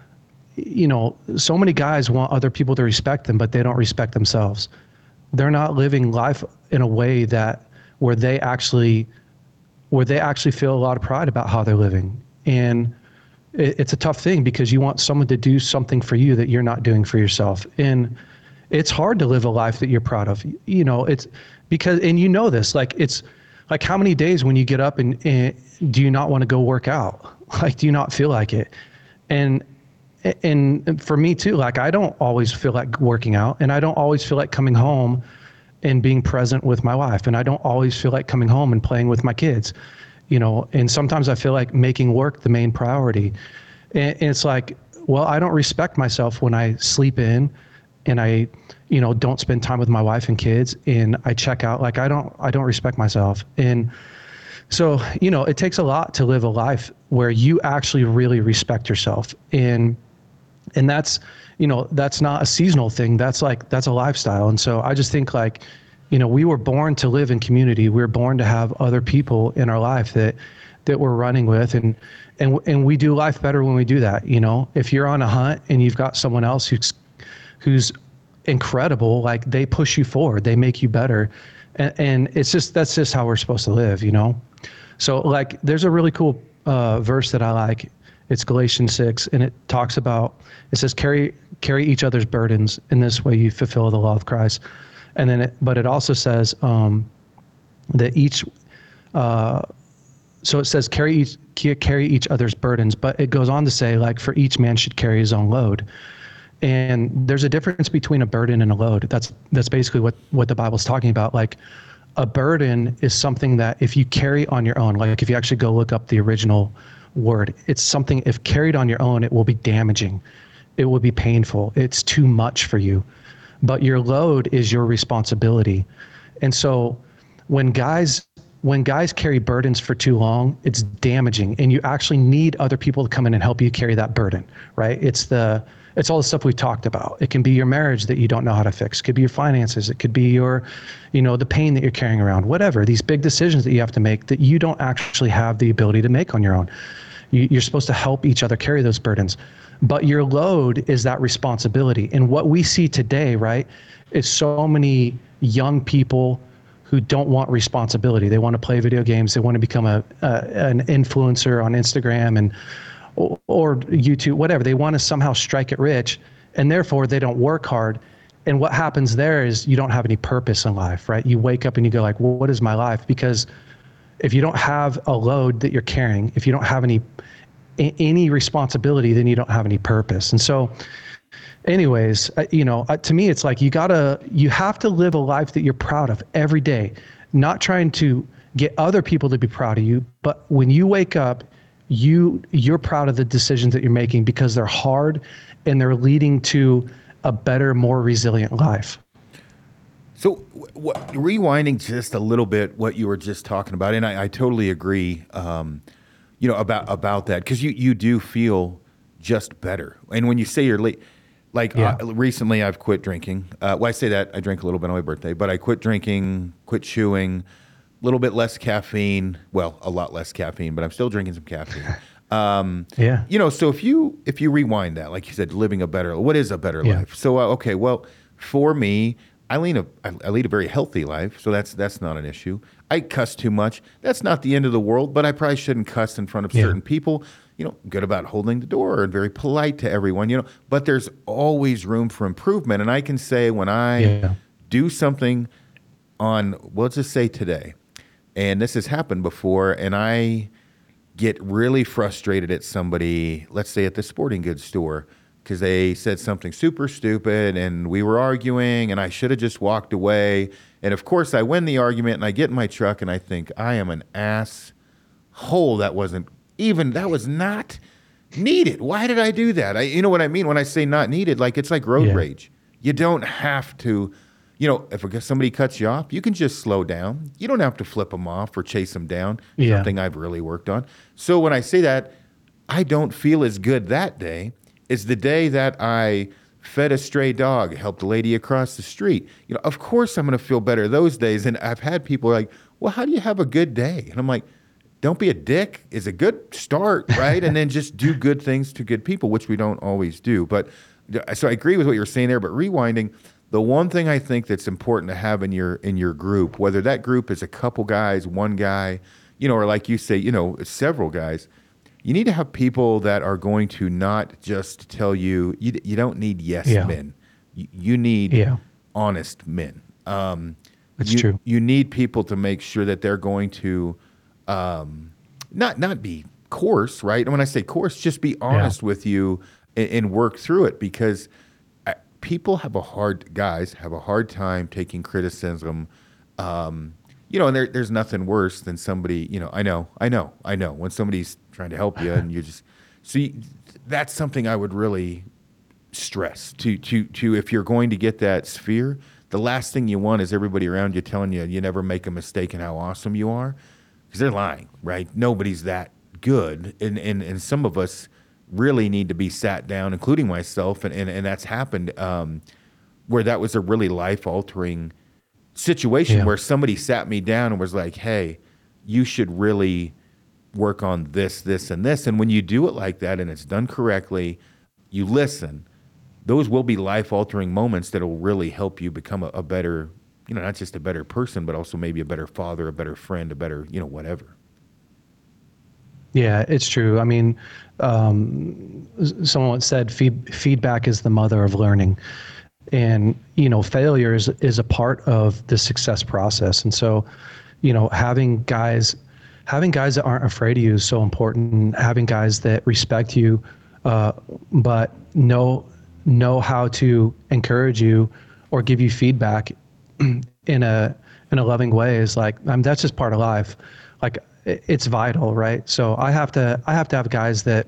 so many guys want other people to respect them, but they don't respect themselves. They're not living life in a way where they actually feel a lot of pride about how they're living. And it's a tough thing because you want someone to do something for you that you're not doing for yourself. And it's hard to live a life that you're proud of. It's because, and this, like, it's like, how many days when you get up and do you not want to go work out? Like, do you not feel like it? And for me too, like, I don't always feel like working out, and I don't always feel like coming home and being present with my wife. And I don't always feel like coming home and playing with my kids, and sometimes I feel like making work the main priority. And it's like, well, I don't respect myself when I sleep in and I, don't spend time with my wife and kids, and I check out. Like, I don't respect myself. And so, it takes a lot to live a life where you actually really respect yourself. And that's, that's not a seasonal thing. That's a lifestyle. And so I just think, like, we were born to live in community. We were born to have other people in our life that we're running with. And we do life better when we do that. If you're on a hunt and you've got someone else who's incredible, like, they push you forward, they make you better. And that's just how we're supposed to live, So, like, there's a really cool verse that I like. It's Galatians 6, and it says, carry each other's burdens. In this way you fulfill the law of Christ. And then but it also says that so it says carry each other's burdens, but it goes on to say, like, for each man should carry his own load. And there's a difference between a burden and a load. That's basically what the Bible's talking about. Like, a burden is something that if you carry on your own, like if you actually go look up the original word, it's something, if carried on your own, it will be damaging. It will be painful. It's too much for you. But your load is your responsibility. And so when guys carry burdens for too long, it's damaging, and you actually need other people to come in and help you carry that burden, right? It's all the stuff we've talked about. It can be your marriage that you don't know how to fix. It could be your finances. It could be your, the pain that you're carrying around, whatever, these big decisions that you have to make that you don't actually have the ability to make on your own. You're supposed to help each other carry those burdens. But your load is that responsibility. And what we see today, right, is so many young people who don't want responsibility. They want to play video games. They want to become an influencer on Instagram or YouTube, whatever. They want to somehow strike it rich, and therefore they don't work hard. And what happens there is you don't have any purpose in life, right? You wake up and you go, like, well, what is my life? Because if you don't have a load that you're carrying, if you don't have any responsibility, then you don't have any purpose. And so anyways, to me, it's like you have to live a life that you're proud of every day, not trying to get other people to be proud of you. But when you wake up, you're proud of the decisions that you're making because they're hard and they're leading to a better, more resilient life. So rewinding just a little bit what you were just talking about, and I totally agree, about that, because you do feel just better. And when you say you're late, like recently I've quit drinking. I say that I drank a little bit on my birthday, but I quit drinking, quit chewing, a little bit less caffeine. Well, a lot less caffeine, but I'm still drinking some caffeine. Yeah. So if you rewind that, like you said, living a better, what is a better Yeah. life? So okay, well, for me, I lead a very healthy life, so that's not an issue. I cuss too much. That's not the end of the world, but I probably shouldn't cuss in front of Yeah. certain people. Good about holding the door and very polite to everyone. But there's always room for improvement, and I can say when I Yeah. do something on, well, let's just say today, and this has happened before, and I get really frustrated at somebody, let's say at the sporting goods store, because they said something super stupid and we were arguing and I should have just walked away. And of course, I win the argument and I get in my truck and I think I am an asshole. That was not needed. Why did I do that? You know what I mean when I say not needed? Like it's like road Yeah. rage. You don't have to. If somebody cuts you off, you can just slow down. You don't have to flip them off or chase them down, Yeah. something I've really worked on. So when I say that, I don't feel as good that day as the day that I fed a stray dog, helped a lady across the street. Of course I'm going to feel better those days. And I've had people like, well, how do you have a good day? And I'm like, don't be a dick is a good start, right? And then just do good things to good people, which we don't always do. But so I agree with what you're saying there, but rewinding, the one thing I think that's important to have in your group, whether that group is a couple guys, one guy, or like you say, several guys, you need to have people that are going to not just tell you don't need yes Yeah. men. You need Yeah. honest men. That's true. You need people to make sure that they're going to not be coarse, right? And when I say coarse, just be honest with you and work through it because guys have a hard time taking criticism. And there's nothing worse than somebody, I know, when somebody's trying to help you and you just, that's something I would really stress to if you're going to get that sphere, the last thing you want is everybody around you telling you never make a mistake and how awesome you are, because they're lying, right? Nobody's that good. And some of us really need to be sat down, including myself. And that's happened where that was a really life-altering situation where somebody sat me down and was like, hey, you should really work on this, this, and this. And when you do it like that and it's done correctly, you listen, those will be life-altering moments that will really help you become a better, not just a better person, but also maybe a better father, a better friend, a better, whatever. Yeah, it's true. I mean, someone once said feedback is the mother of learning. And, failure is a part of the success process. And so, having guys that aren't afraid of you is so important. Having guys that respect you, but know how to encourage you or give you feedback in a loving way is like, that's just part of life. Like it's vital, right? So I have to have guys that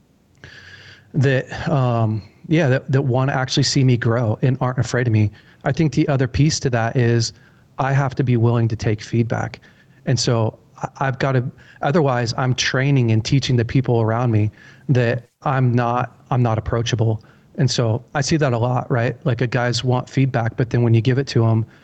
want to actually see me grow and aren't afraid of me. I think the other piece to that is I have to be willing to take feedback. And so I've got to, otherwise I'm training and teaching the people around me that I'm not approachable. And so I see that a lot, right? Like guys want feedback, but then when you give it to them,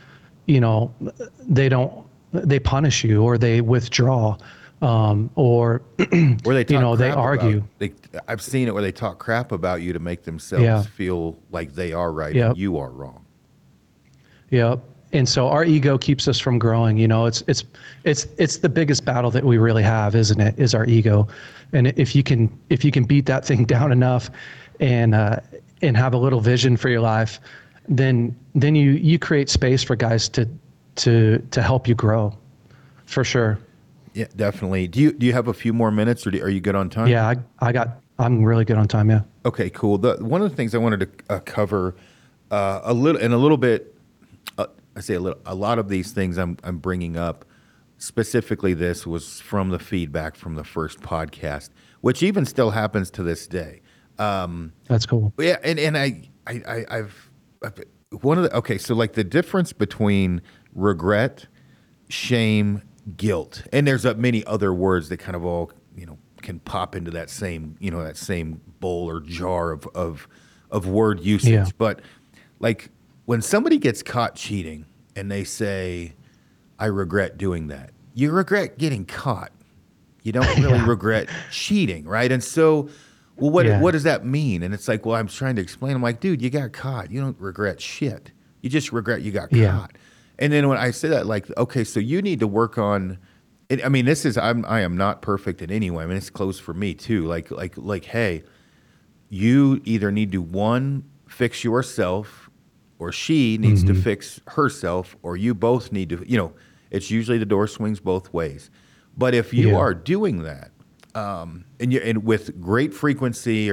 they punish you or they withdraw, or they talk they argue. I've seen it where they talk crap about you to make themselves feel like they are right and you are wrong. Yep. And so our ego keeps us from growing. It's the biggest battle that we really have, isn't it? Is our ego. And if you can beat that thing down enough and have a little vision for your life, then you create space for guys to help you grow, for sure. Yeah, definitely. Do you have a few more minutes, or are you good on time? Yeah, I'm really good on time. Yeah. Okay, cool. One of the things I wanted to cover a little bit. I say a lot of these things I'm bringing up. Specifically, this was from the feedback from the first podcast, which even still happens to this day. That's cool. Yeah, and I've so like the difference between regret, shame, guilt, and there's many other words that kind of all can pop into that same bowl or jar of word usage. Yeah. But like when somebody gets caught cheating and they say, I regret doing that, you regret getting caught. you don't really Yeah. regret cheating, right? And so, well, what Yeah. does that mean? And it's like, well, I'm trying to explain. I'm like, dude, you got caught. You don't regret shit. You just regret you got Yeah. caught. And then when I say that, like, okay, so you need to work on. I mean, I am not perfect in any way. I mean, it's close for me too. Like, hey, you either need to one fix yourself, or she needs to Hmm. fix herself, or you both need to. It's usually the door swings both ways. But if you Yeah. are doing that, and with great frequency, or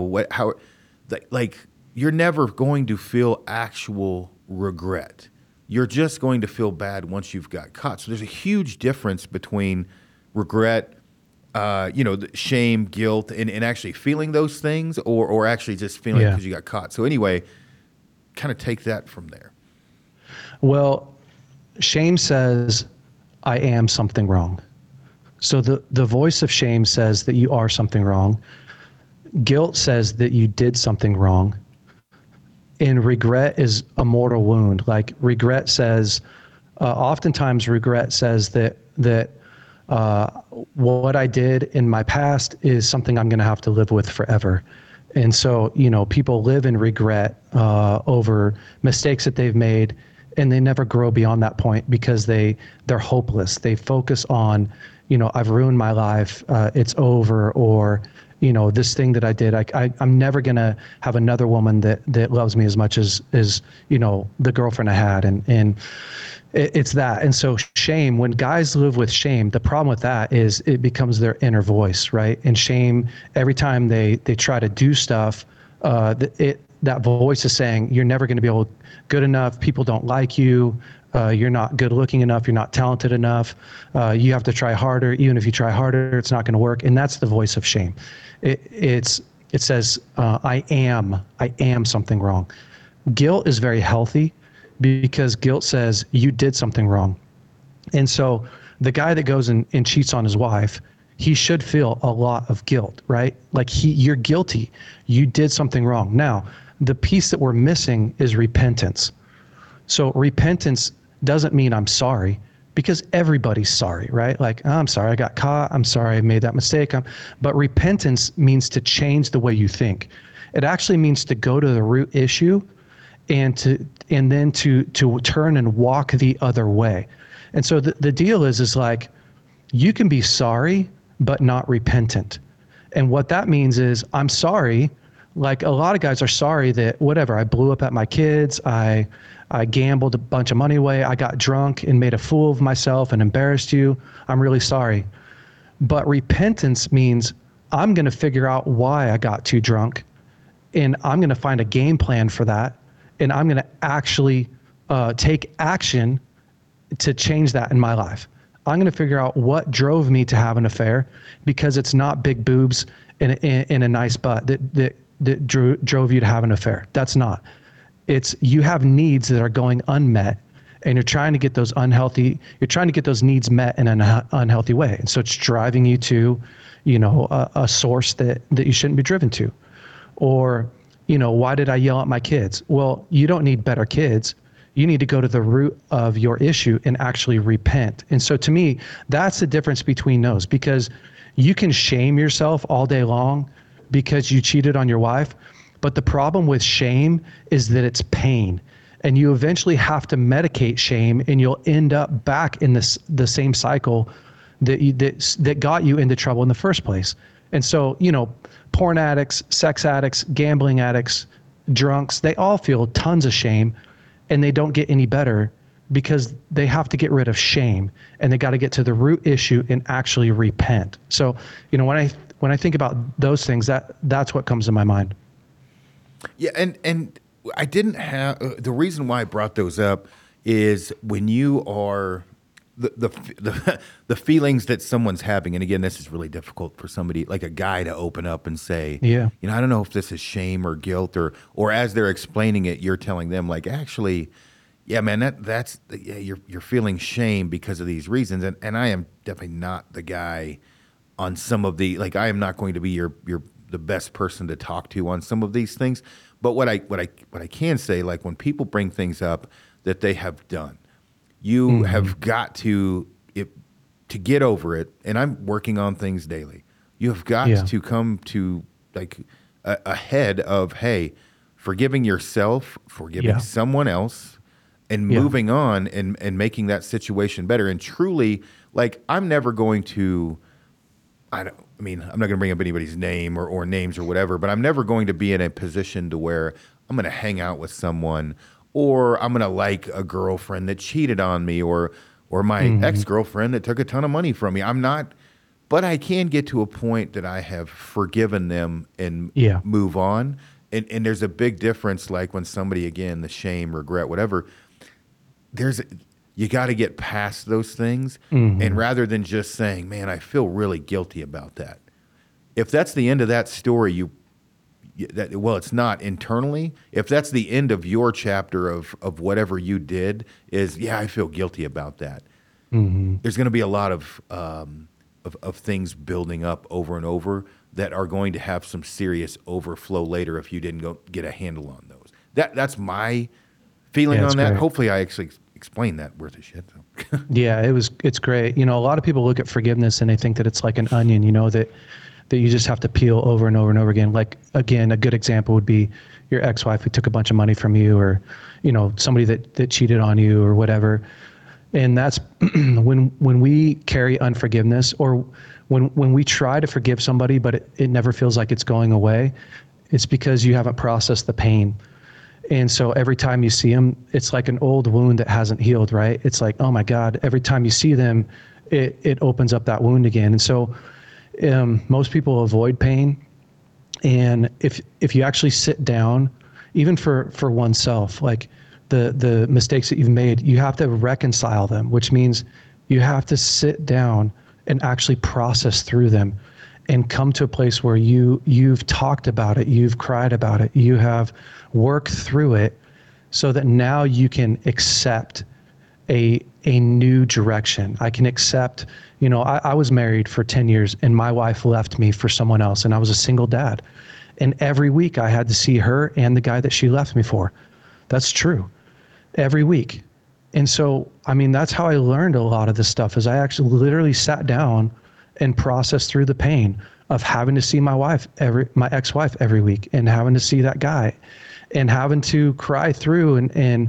like you're never going to feel actual regret. You're just going to feel bad once you've got caught. So there's a huge difference between regret, shame, guilt, and actually feeling those things, or actually just feeling Yeah. because you got caught. So anyway, kind of take that from there. Well, shame says, I am something wrong. So the voice of shame says that you are something wrong. Guilt says that you did something wrong. And regret is a mortal wound. Like regret says, oftentimes regret says that what I did in my past is something I'm going to have to live with forever. And so, people live in regret over mistakes that they've made, and they never grow beyond that point because they're hopeless. They focus on, I've ruined my life, it's over, or this thing that I did, I'm never gonna have another woman that loves me as much as the girlfriend I had, and it's that. And so shame, when guys live with shame, the problem with that is it becomes their inner voice, right? And shame, every time they try to do stuff, that voice is saying, you're never going to be good enough. People don't like you. You're not good looking enough. You're not talented enough. You have to try harder. Even if you try harder, it's not going to work. And that's the voice of shame. It says, I am something wrong. Guilt is very healthy because guilt says you did something wrong. And so the guy that goes and cheats on his wife, he should feel a lot of guilt, right? Like you're guilty. You did something wrong. Now, the piece that we're missing is repentance. So repentance doesn't mean I'm sorry, because everybody's sorry, right? Like, oh, I'm sorry I got caught. I'm sorry I made that mistake. But repentance means to change the way you think. It actually means to go to the root issue and then to turn and walk the other way. And so the deal is like, you can be sorry, but not repentant. And what that means is, I'm sorry. Like a lot of guys are sorry that whatever, I blew up at my kids, I gambled a bunch of money away, I got drunk and made a fool of myself and embarrassed you. I'm really sorry. But repentance means I'm going to figure out why I got too drunk, and I'm going to find a game plan for that, and I'm going to actually take action to change that in my life. I'm going to figure out what drove me to have an affair, because it's not big boobs and a nice butt that drove you to have an affair. That's not. It's you have needs that are going unmet, and you're trying to get those needs met in an unhealthy way. And so it's driving you to, a source that you shouldn't be driven to. Or, why did I yell at my kids? Well, you don't need better kids. You need to go to the root of your issue and actually repent. And so to me, that's the difference between those, because you can shame yourself all day long because you cheated on your wife. But the problem with shame is that it's pain. And you eventually have to medicate shame, and you'll end up back in the same cycle that got you into trouble in the first place. And so, porn addicts, sex addicts, gambling addicts, drunks, they all feel tons of shame, and they don't get any better because they have to get rid of shame, and they got to get to the root issue and actually repent. So, when I think about those things, that's what comes to my mind. Yeah, and I didn't have the reason why I brought those up is when you are the feelings that someone's having, and again, this is really difficult for somebody like a guy to open up and say, Yeah. I don't know if this is shame or guilt, or as they're explaining it, you're telling them like, actually, yeah, man, you're feeling shame because of these reasons, and I am definitely not the guy on some of the, like, I am not going to be the best person to talk to on some of these things. But what I can say, like when people bring things up that they have done, you have got to to get over it, and I'm working on things daily. You have got Yeah. to come to like ahead of, hey, forgiving yourself, forgiving Yeah. someone else, and Yeah. moving on and making that situation better. And truly, like, I'm never going to, I mean, I'm not going to bring up anybody's name or names or whatever, but I'm never going to be in a position to where I'm going to hang out with someone, or I'm going to like a girlfriend that cheated on me, or my ex-girlfriend that took a ton of money from me. I'm not, but I can get to a point that I have forgiven them and Yeah. move on. And there's a big difference, like when somebody, again, the shame, regret, whatever, you got to get past those things. And rather than just saying, man, I feel really guilty about that. If that's the end of that story, well, it's not internally. If that's the end of your chapter of whatever you did, is, yeah, I feel guilty about that. There's going to be a lot of things building up over and over that are going to have some serious overflow later if you didn't go get a handle on those. That's my feeling Yeah, on that. great. Hopefully, I actually explained that worth of shit. So. Yeah, it's great. A lot of people look at forgiveness and they think that it's like an onion, that you just have to peel over and over and over again. Like, again, a good example would be your ex-wife who took a bunch of money from you, or, somebody that cheated on you or whatever. And that's when we carry unforgiveness, or when we try to forgive somebody, but it never feels like it's going away, it's because you haven't processed the pain. And so every time you see them, it's like an old wound that hasn't healed, right? It's like, oh my God, every time you see them, it opens up that wound again. And so most people avoid pain. And if you actually sit down, even for oneself, like the mistakes that you've made, you have to reconcile them, which means you have to sit down and actually process through them and come to a place where you've talked about it, you've cried about it, you have worked through it, so that now you can accept a new direction. I can accept, I was married for 10 years and my wife left me for someone else, and I was a single dad. And every week I had to see her and the guy that she left me for. That's true. Every week. And so, that's how I learned a lot of this stuff, is I actually literally sat down and processed through the pain of having to see my ex-wife every week, and having to see that guy, and having to cry through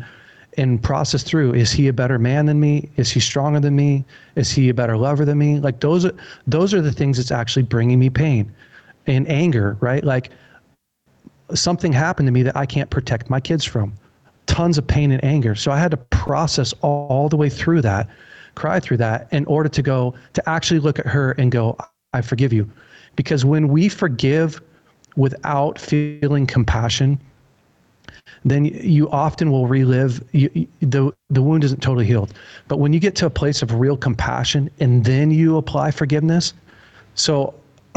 and process through. Is he a better man than me? Is he stronger than me? Is he a better lover than me? Like, those are the things that's actually bringing me pain and anger, right? Like, something happened to me that I can't protect my kids from. Tons of pain and anger. So I had to process all the way through that, cry through that, in order to actually look at her and go, I forgive you. Because when we forgive without feeling compassion, then you often will relive, the wound isn't totally healed. But when you get to a place of real compassion and then you apply forgiveness, so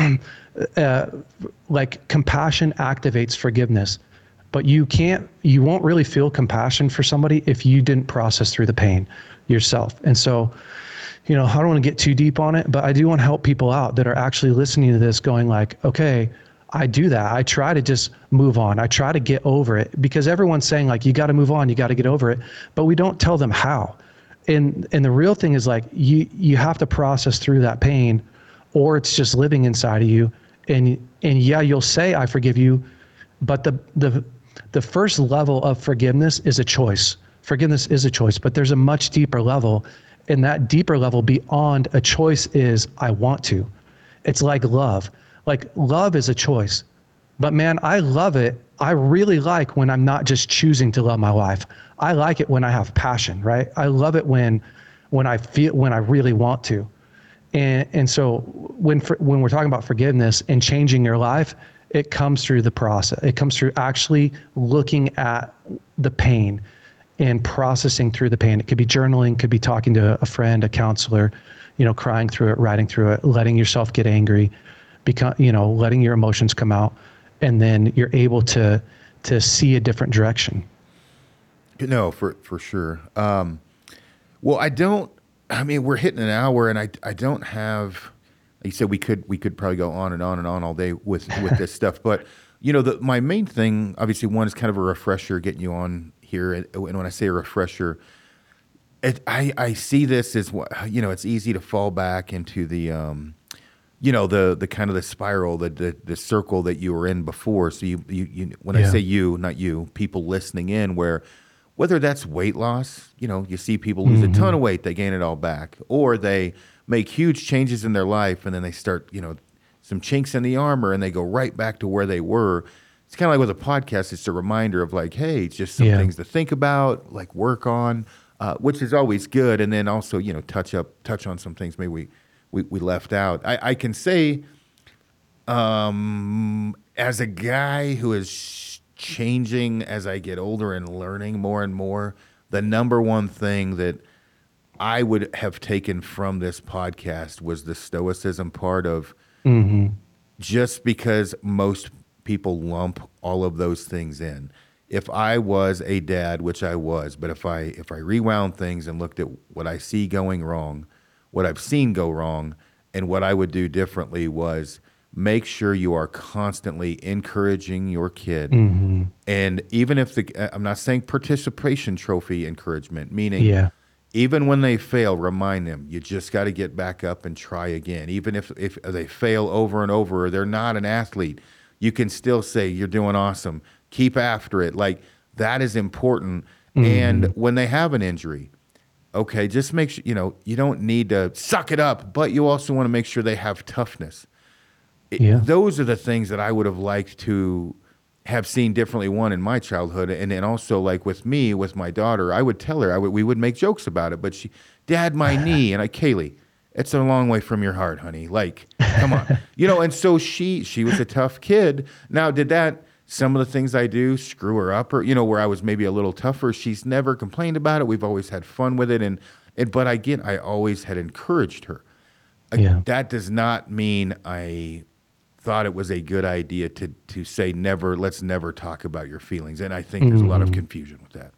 like, compassion activates forgiveness. But you won't really feel compassion for somebody if you didn't process through the pain yourself. And so, I don't want to get too deep on it, but I do want to help people out that are actually listening to this going like, okay, I do that. I try to just move on. I try to get over it, because everyone's saying like, you got to move on, you got to get over it, but we don't tell them how. And the real thing is like, you have to process through that pain, or it's just living inside of you. And yeah, you'll say, I forgive you, but the first level of forgiveness is a choice. Forgiveness is a choice, but there's a much deeper level. And that deeper level beyond a choice is, I want to. It's like love. Like, love is a choice. But man, I love it. I really like when I'm not just choosing to love my wife. I like it when I have passion, right? I love it when I really want to. And so when we're talking about forgiveness and changing your life, it comes through the process. It comes through actually looking at the pain and processing through the pain. It could be journaling, could be talking to a friend, a counselor, crying through it, writing through it, letting yourself get angry, letting your emotions come out, and then you're able to see a different direction. No, for sure. Well, we're hitting an hour, and I don't have, like you said, we could probably go on and on and on all day with this stuff. But, my main thing, obviously, one is kind of a refresher, getting you on here. And when I say a refresher, I see this as what, it's easy to fall back into the, the kind of the spiral, the circle that you were in before. So when I Yeah. say you, not you, people listening in, where whether that's weight loss, you see people lose a ton of weight, they gain it all back, or they make huge changes in their life and then they start, some chinks in the armor and they go right back to where they were. It's kind of like with a podcast, it's a reminder of like, hey, it's just some Yeah. things to think about, like work on, which is always good. And then also, touch on some things maybe we left out. I can say, as a guy who is changing as I get older and learning more and more, the number one thing that I would have taken from this podcast was the stoicism part of just because most people lump all of those things in. If I was a dad, which I was, but if I rewound things and looked at what I see going wrong, what I've seen go wrong, and what I would do differently was make sure you are constantly encouraging your kid. And even if I'm not saying participation trophy encouragement, meaning Yeah. even when they fail, remind them you just got to get back up and try again. Even if they fail over and over, or they're not an athlete, you can still say you're doing awesome. Keep after it. Like that is important. And when they have an injury, okay, just make sure, you don't need to suck it up, but you also want to make sure they have toughness. Yeah. Those are the things that I would have liked to have seen differently, one, in my childhood, and then also like with me, with my daughter, I would tell her, we would make jokes about it, but Dad, my knee, and Kaylee, it's a long way from your heart, honey. Like, come on. And so she was a tough kid. Now, did some of the things I do screw her up, or, where I was maybe a little tougher? She's never complained about it. We've always had fun with it. But again, I always had encouraged her. Yeah. That does not mean I thought it was a good idea to say let's never talk about your feelings. And I think there's a lot of confusion with that.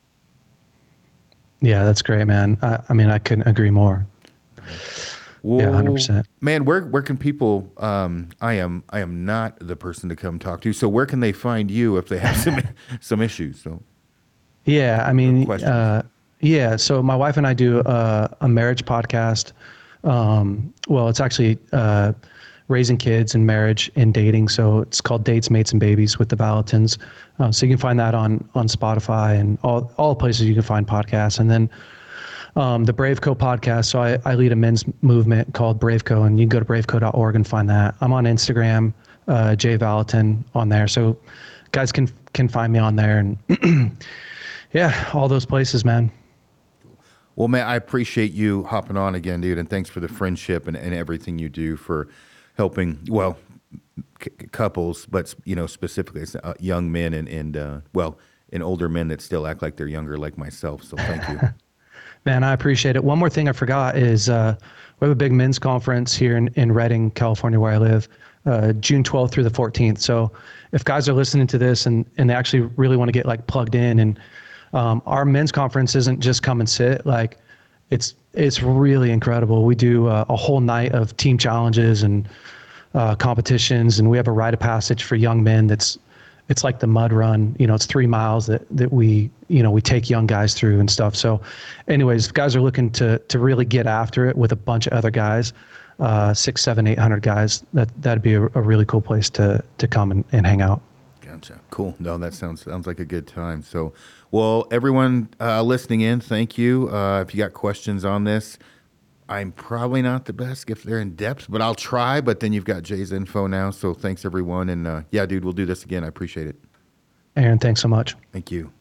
Yeah, that's great, man. I mean, I couldn't agree more. Well, Yeah, 100%. Man, where can people? I am not the person to come talk to. So where can they find you if they have some issues? So Yeah, I mean, questions. yeah. So my wife and I do a marriage podcast. Well, it's actually raising kids and marriage and dating. So it's called Dates, Mates, and Babies with the Valentins. So you can find that on Spotify and all places you can find podcasts. And then the Braveco podcast. So I lead a men's movement called Braveco, and you can go to braveco.org and find that. I'm on Instagram, Jay Valentin on there. So guys can find me on there, and yeah, all those places, man. Well, man, I appreciate you hopping on again, dude, and thanks for the friendship and everything you do for helping, well, couples, but specifically young men and older men that still act like they're younger, like myself. So thank you. Man, I appreciate it. One more thing I forgot is we have a big men's conference here in Redding, California, where I live, June 12th through the 14th. So if guys are listening to this and they actually really want to get like plugged in, and our men's conference isn't just come and sit, like it's really incredible. We do a whole night of team challenges and competitions, and we have a rite of passage for young men it's like the mud run. It's 3 miles that we take young guys through and stuff. So anyways, if guys are looking to really get after it with a bunch of other guys, 600, 700, 800 guys, that'd be a really cool place to come and hang out. Gotcha. Cool. No, that sounds like a good time. So, well, everyone listening in, thank you. If you got questions on this, I'm probably not the best if they're in depth, but I'll try. But then you've got Jay's info now. So thanks, everyone. And yeah, dude, we'll do this again. I appreciate it. Aaron, thanks so much. Thank you.